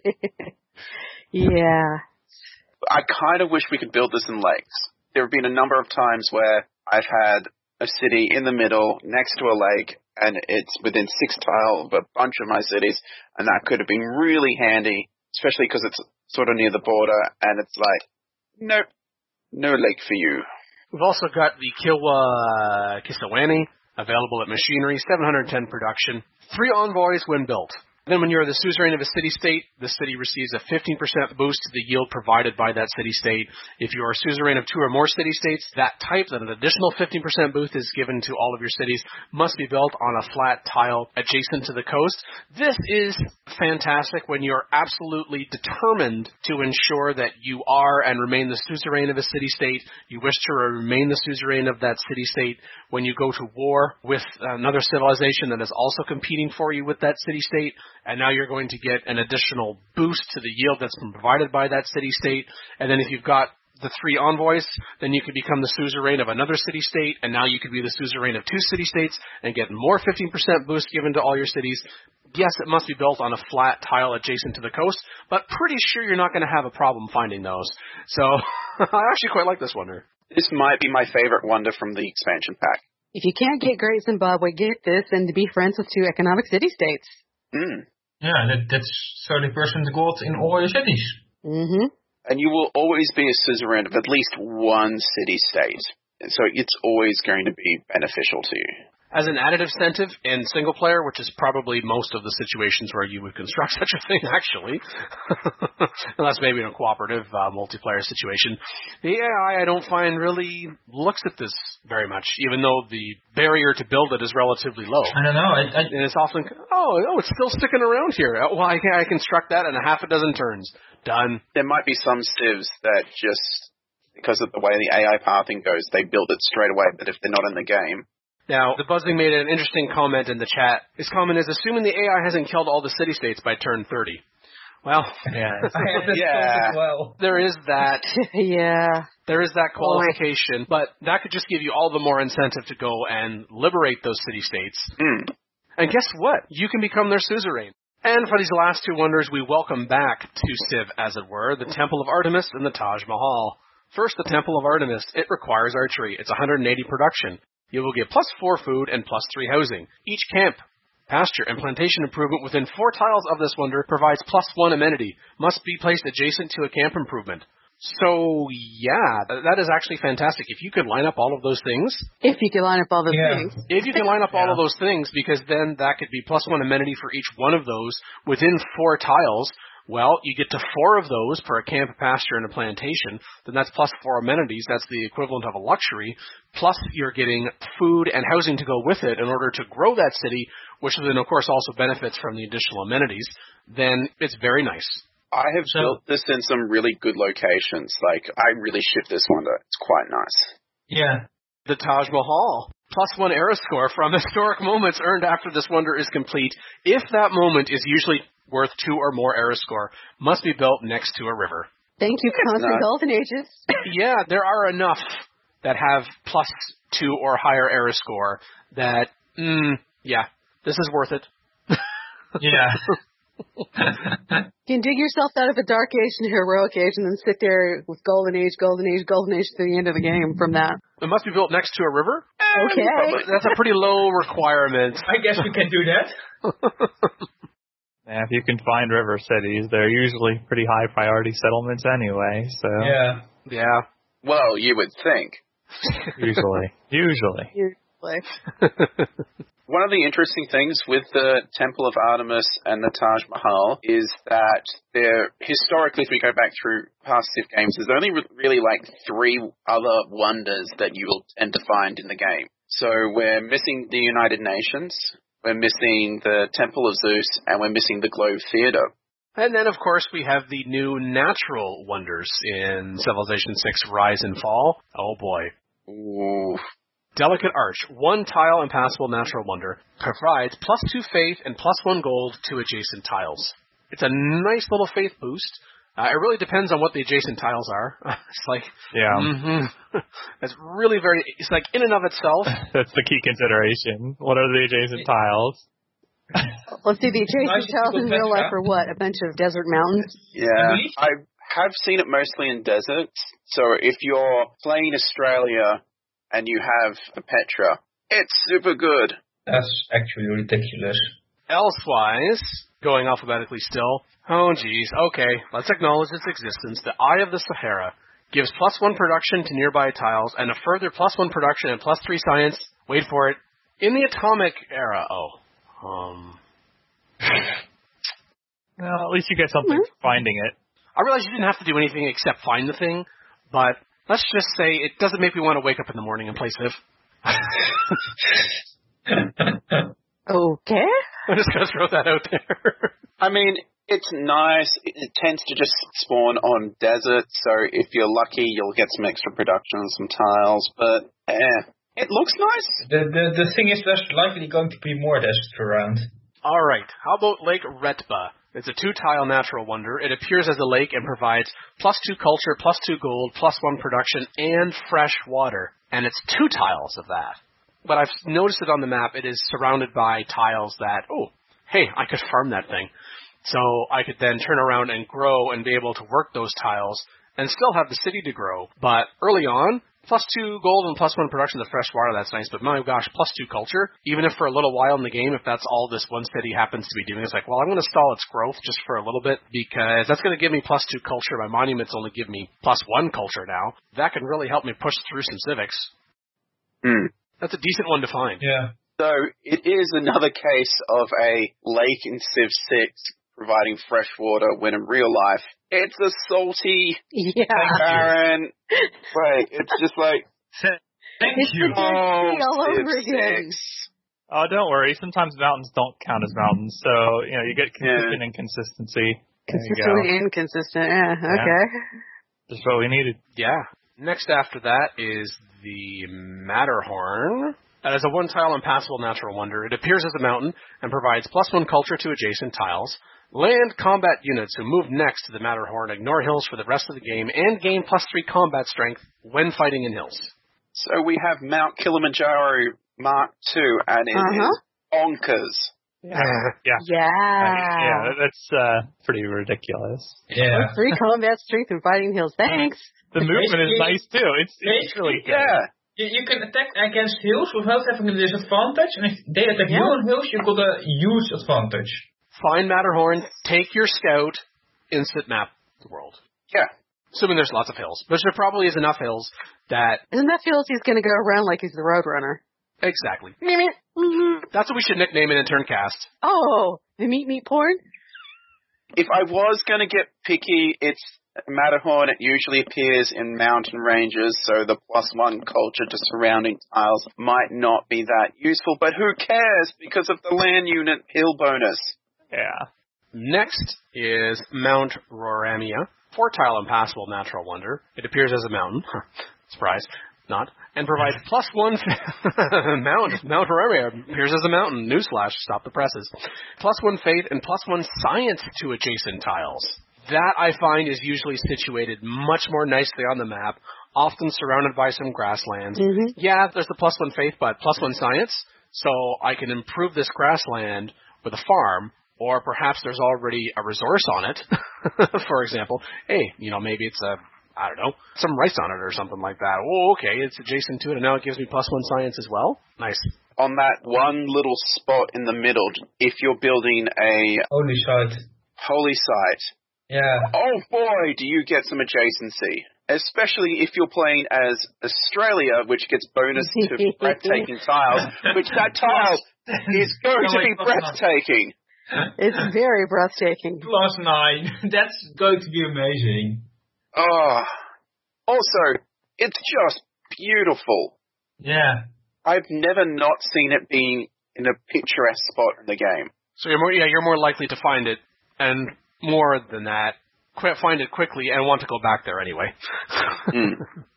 Yeah. I kind of wish we could build this in lakes. There have been a number of times where I've had a city in the middle next to a lake, and it's within six tile of a bunch of my cities, and that could have been really handy especially because it's sort of near the border, and it's like, nope, no lake for you. We've also got the Kilwa Kisawani, available at Machinery, seven hundred ten production. Three envoys when built. Then when you're the suzerain of a city-state, the city receives a fifteen percent boost to the yield provided by that city-state. If you are a suzerain of two or more city-states, that type, that an additional fifteen percent boost is given to all of your cities, must be built on a flat tile adjacent to the coast. This is fantastic when you're absolutely determined to ensure that you are and remain the suzerain of a city-state. You wish to remain the suzerain of that city-state when you go to war with another civilization that is also competing for you with that city-state. And now you're going to get an additional boost to the yield that's been provided by that city-state. And then if you've got the three envoys, then you can become the suzerain of another city-state, and now you could be the suzerain of two city-states and get more fifteen percent boost given to all your cities. Yes, it must be built on a flat tile adjacent to the coast, but pretty sure you're not going to have a problem finding those. So I actually quite like this wonder. This might be my favorite wonder from the expansion pack. If you can't get Great Zimbabwe, get this and to be friends with two economic city-states. Mm. Yeah, that, that's thirty percent gold in all your cities. Mm-hmm. And you will always be a suzerain of at least one city-state. So it's always going to be beneficial to you. As an additive incentive in single player, which is probably most of the situations where you would construct such a thing, actually, unless maybe in a cooperative uh, multiplayer situation, the A I I don't find really looks at this very much, even though the barrier to build it is relatively low. I don't know. I, I, and it's often, oh, oh, it's still sticking around here. Well, I can I construct that in a half a dozen turns. Done. There might be some civs that just, because of the way the A I pathing goes, they build it straight away, but if they're not in the game. Now, the Buzzing made an interesting comment in the chat. His comment is, assuming the A I hasn't killed all the city-states by turn thirty. Well, yeah, yeah. Well. There is that. yeah. There is that qualification, but that could just give you all the more incentive to go and liberate those city-states. Mm. And guess what? You can become their suzerain. And for these last two wonders, we welcome back to Civ, as it were, the Temple of Artemis and the Taj Mahal. First, the Temple of Artemis. It requires archery. It's one hundred eighty production. You will get plus four food and plus three housing. Each camp, pasture, and plantation improvement within four tiles of this wonder provides plus one amenity. Must be placed adjacent to a camp improvement. So, yeah, that is actually fantastic. If you could line up all of those things. If you could line up all those yeah. things. If you can line up yeah. all of those things, because then that could be plus one amenity for each one of those within four tiles. Well, you get to four of those per a camp, a pasture, and a plantation. Then that's plus four amenities. That's the equivalent of a luxury. Plus you're getting food and housing to go with it in order to grow that city, which then, of course, also benefits from the additional amenities. Then it's very nice. I have so, built this in some really good locations. Like, I really ship this wonder. It's quite nice. Yeah. The Taj Mahal. Plus one era score from historic moments earned after this wonder is complete. If that moment is usually worth two or more era score, must be built next to a river. Thank you, constant golden ages. Yeah, there are enough that have plus two or higher era score that, mm, yeah, this is worth it. Yeah. You can dig yourself out of a dark age and heroic age and then sit there with golden age, golden age, golden age to the end of the game from that. It must be built next to a river? Okay. That's a pretty low requirement. I guess we can do that. Yeah, if you can find river cities, they're usually pretty high priority settlements anyway, so. Yeah. Yeah. Well, you would think. Usually. Usually. Usually. One of the interesting things with the Temple of Artemis and the Taj Mahal is that there, historically, if we go back through past Civ games, there's only re- really like three other wonders that you will tend to find in the game. So we're missing the United Nations, we're missing the Temple of Zeus, and we're missing the Globe Theatre. And then, of course, we have the new natural wonders in Civilization six Rise and Fall. Oh, boy. Ooh. Delicate Arch, one tile impassable natural wonder, provides plus two faith and plus one gold to adjacent tiles. It's a nice little faith boost. Uh, it really depends on what the adjacent tiles are. It's like, yeah, mm-hmm. It's really very, it's like in and of itself. That's the key consideration. What are the adjacent tiles? Let's see, the adjacent tiles in real life are what? A bunch of desert mountains? Yeah, I have seen it mostly in deserts. So if you're playing Australia and you have a Petra, it's super good. That's actually ridiculous. Elsewise, going alphabetically still, oh geez, okay, let's acknowledge its existence. The Eye of the Sahara gives plus one production to nearby tiles and a further plus one production and plus three science, wait for it, in the atomic era. Oh, um... well, at least you get something for finding it. I realize you didn't have to do anything except find the thing, but let's just say it doesn't make me want to wake up in the morning and play Civ. Okay. I'm just going to throw that out there. I mean, it's nice. It tends to just spawn on desert, so if you're lucky, you'll get some extra production and some tiles, but eh, it looks nice. The, the, the thing is, there's likely going to be more deserts around. All right. How about Lake Retba? It's a two-tile natural wonder. It appears as a lake and provides plus two culture, plus two gold, plus one production, and fresh water. And it's two tiles of that. But I've noticed it on the map. It is surrounded by tiles that, oh, hey, I could farm that thing. So I could then turn around and grow and be able to work those tiles and still have the city to grow. But early on, plus two gold and plus one production of fresh water, that's nice. But my gosh, plus two culture, even if for a little while in the game, if that's all this one city happens to be doing, it's like, well, I'm going to stall its growth just for a little bit because that's going to give me plus two culture. My monuments only give me plus one culture now. That can really help me push through some civics. Hmm. That's a decent one to find. Yeah. So it is another case of a lake in Civ six providing fresh water when in real life it's a salty, Yeah. barren. Right, it's just like Thank It's you. the Dead Sea all Civ over again. six. Oh, don't worry. Sometimes mountains don't count as mountains, so you know you get consistent Yeah. inconsistency. There you Consistently go. inconsistent. Yeah. Okay. That's what we needed. Yeah. Next after that is the Matterhorn. That is a one-tile impassable natural wonder. It appears as a mountain and provides plus one culture to adjacent tiles. Land combat units who move next to the Matterhorn ignore hills for the rest of the game and gain plus three combat strength when fighting in hills. So we have Mount Kilimanjaro Mark two, and it Uh-huh. is bonkers. Yeah. Yeah. Yeah. Yeah, that's uh, pretty ridiculous. Yeah. Three combat strength and fighting hills. Thanks. The movement is Basically- nice too. It's, it's really good. Yeah. You, you can attack against hills without having a disadvantage, and if they attack Yeah. you on hills, you got a huge advantage. Find Matterhorn, take your scout, instant map the world. Yeah. Assuming there's lots of hills. But there probably is enough hills that... Isn't that feels he's going to go around like he's the Roadrunner? Exactly. Mhm. That's what we should nickname it in Turncast. Oh, the meat meat porn? If I was going to get picky, it's Matterhorn. It usually appears in mountain ranges, so the plus one culture to surrounding tiles might not be that useful, but who cares because of the land unit hill bonus. Yeah. Next is Mount Roramia. Four-tile impassable natural wonder. It appears as a mountain. Surprise. Not. And provides plus one... Mount. Mount Roramia appears as a mountain. Newsflash. Stop the presses. Plus one faith and plus one science to adjacent tiles. That, I find, is usually situated much more nicely on the map, often surrounded by some grasslands. Mm-hmm. Yeah, there's the plus one faith, but plus one science, so I can improve this grassland with a farm, or perhaps there's already a resource on it. For example, hey, you know, maybe it's a, I don't know, some rice on it or something like that. Oh, okay, it's adjacent to it, and now it gives me plus one science as well. Nice. On that one little spot in the middle, if you're building a Holy site. holy site, Yeah. oh boy, do you get some adjacency. Especially if you're playing as Australia, which gets bonus to breathtaking tiles, which that tile is going to be breathtaking. It's very breathtaking. Plus nine. That's going to be amazing. Oh, also, it's just beautiful. Yeah. I've never not seen it being in a picturesque spot in the game. So you're more, yeah, you're more likely to find it, and more than that, qu- find it quickly and want to go back there anyway. Mm.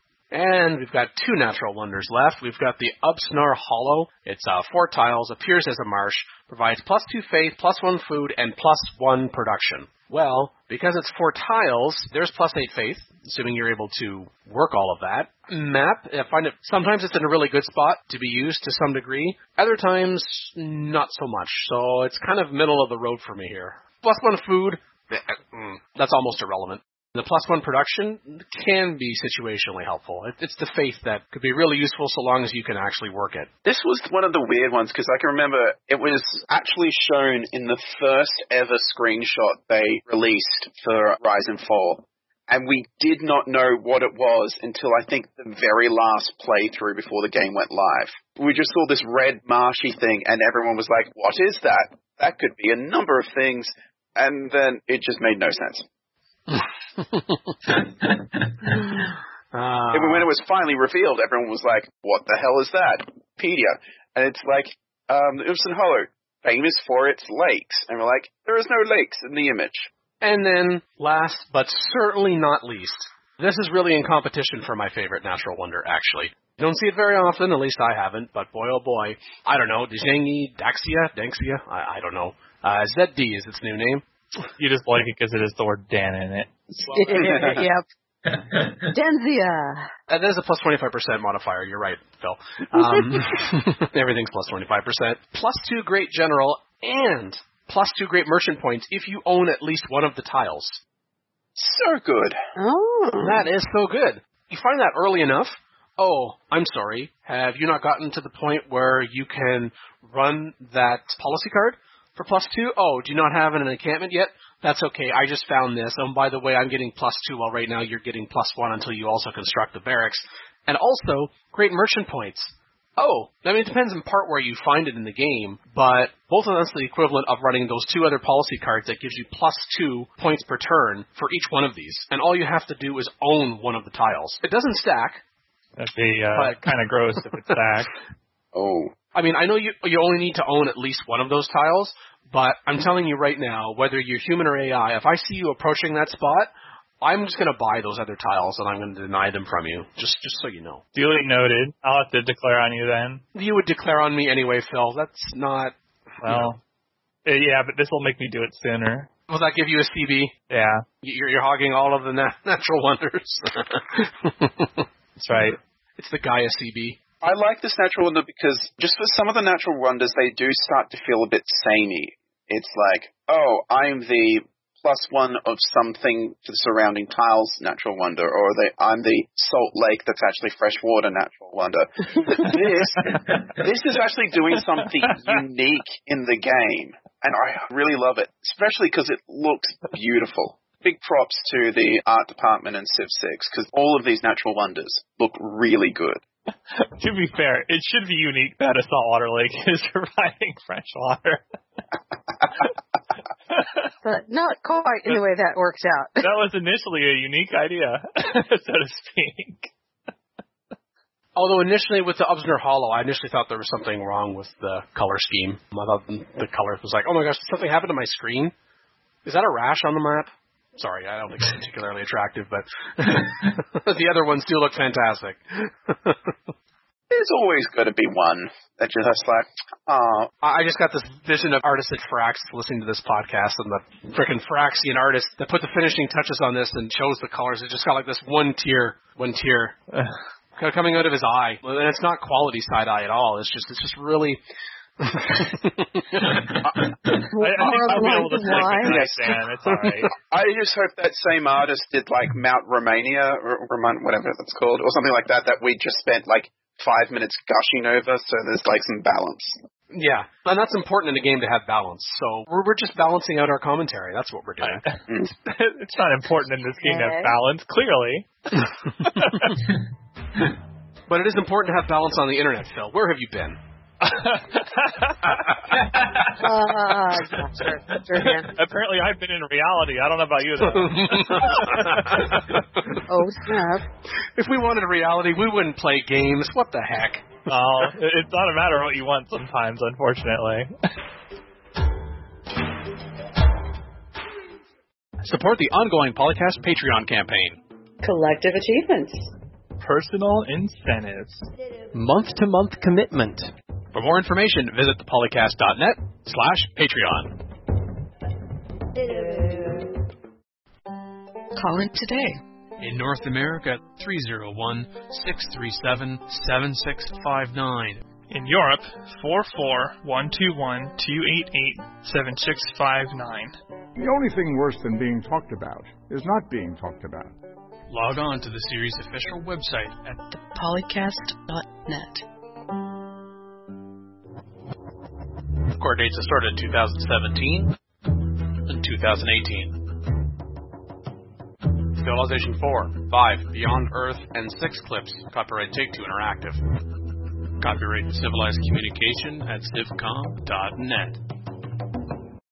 And we've got two natural wonders left. We've got the Upsnar Hollow. It's uh, four tiles, appears as a marsh, provides plus two faith, plus one food, and plus one production. Well, because it's four tiles, there's plus eight faith, assuming you're able to work all of that. Map, I find it, sometimes it's in a really good spot to be used to some degree. Other times, not so much. So it's kind of middle of the road for me here. Plus one food, that's almost irrelevant. The plus one production can be situationally helpful. It's the faith that could be really useful so long as you can actually work it. This was one of the weird ones because I can remember it was actually shown in the first ever screenshot they released for Rise and Fall. And we did not know what it was until I think the very last playthrough before the game went live. We just saw this red marshy thing and everyone was like, what is that? That could be a number of things. And then it just made no sense. uh, and when it was finally revealed, everyone was like, what the hell is that? Pedia. And it's like, um, Umsen Hollow, famous for its lakes. And we're like, there is no lakes in the image. And then, last but certainly not least, this is really in competition for my favorite natural wonder, actually. You don't see it very often, at least I haven't, but boy oh boy, I don't know, Djangi, Daxia, Danxia, I, I don't know. Uh, Z D is its new name. You just like it because it has the word Dan in it. Yep. Denzia. Uh, that is a plus twenty-five percent modifier, you're right, Phil. Um, everything's plus twenty-five percent. Plus two Great General and plus two Great Merchant points if you own at least one of the tiles. So good. Oh. That is so good. You find that early enough. Oh, I'm sorry. Have you not gotten to the point where you can run that policy card for plus two? Oh, do you not have an encampment yet? That's okay. I just found this. Oh, by the way, I'm getting plus two while right now you're getting plus one until you also construct the barracks. And also, Great Merchant points. Oh, I mean, it depends in part where you find it in the game, but both of that's the equivalent of running those two other policy cards that gives you plus two points per turn for each one of these. And all you have to do is own one of the tiles. It doesn't stack. That'd be uh, kind of gross if it stacked. Oh. I mean, I know you you only need to own at least one of those tiles, but I'm telling you right now, whether you're human or A I, if I see you approaching that spot, I'm just going to buy those other tiles and I'm going to deny them from you, just just so you know. Duly noted. I'll have to declare on you then. You would declare on me anyway, Phil. That's not... Well, you know. Yeah, but this will make me do it sooner. Will that give you a C B? Yeah. You're, you're hogging all of the na- natural wonders. That's right. It's the Gaia C B. I like this natural wonder because just for some of the natural wonders, they do start to feel a bit samey. It's like, oh, I'm the plus one of something to the surrounding tiles natural wonder, or the, I'm the salt lake that's actually fresh water natural wonder. this, this is actually doing something unique in the game, and I really love it, especially because it looks beautiful. Big props to the art department in Civ six, because all of these natural wonders look really good. To be fair, it should be unique that a saltwater lake is providing fresh water. But not quite in the way that works out. That was initially a unique idea, so to speak. Although initially with the Ubsner Hollow, I initially thought there was something wrong with the color scheme. I thought the color was like, oh my gosh, did something happened to my screen? Is that a rash on the map? Sorry, I don't think it's particularly attractive, but the other ones do look fantastic. There's always got to be one that you're just like, oh. I just got this vision of artists at Frax listening to this podcast, and the frickin' Fraxian artist that put the finishing touches on this and chose the colors. It just got like this one tear, one tear coming out of his eye. And it's not quality side-eye at all. It's just, it's just really... I, I think I'll be able to take it next Dan. It's all right. I just hope that same artist did like Mount Romania, or whatever that's called, or something like that, that we just spent like five minutes gushing over, so there's like some balance. Yeah, and that's important in a game to have balance. So we're we're just balancing out our commentary. That's what we're doing. It's not important in this game to have balance, clearly. But it is important to have balance on the internet, Phil. Where have you been? uh, sure, sure, Apparently I've been in reality. I don't know about you, though. Oh, snap. If we wanted reality, we wouldn't play games. What the heck? Well, it's not a matter of what you want sometimes, unfortunately. Support the ongoing Polycast Patreon campaign. Collective achievements. Personal incentives. Month-to-month commitment. For more information, visit thepolycast.net slash Patreon. Call in today. In North America, three oh one, six three seven, seven six five nine. In Europe, four four one two one two eight eight seven six five nine. The only thing worse than being talked about is not being talked about. Log on to the series' official website at the polycast dot net. Court dates are started in two thousand seventeen and two thousand eighteen. Civilization four, five, Beyond Earth, and six clips. Copyright Take-Two Interactive. Copyright Civilized Communication at civcom dot net.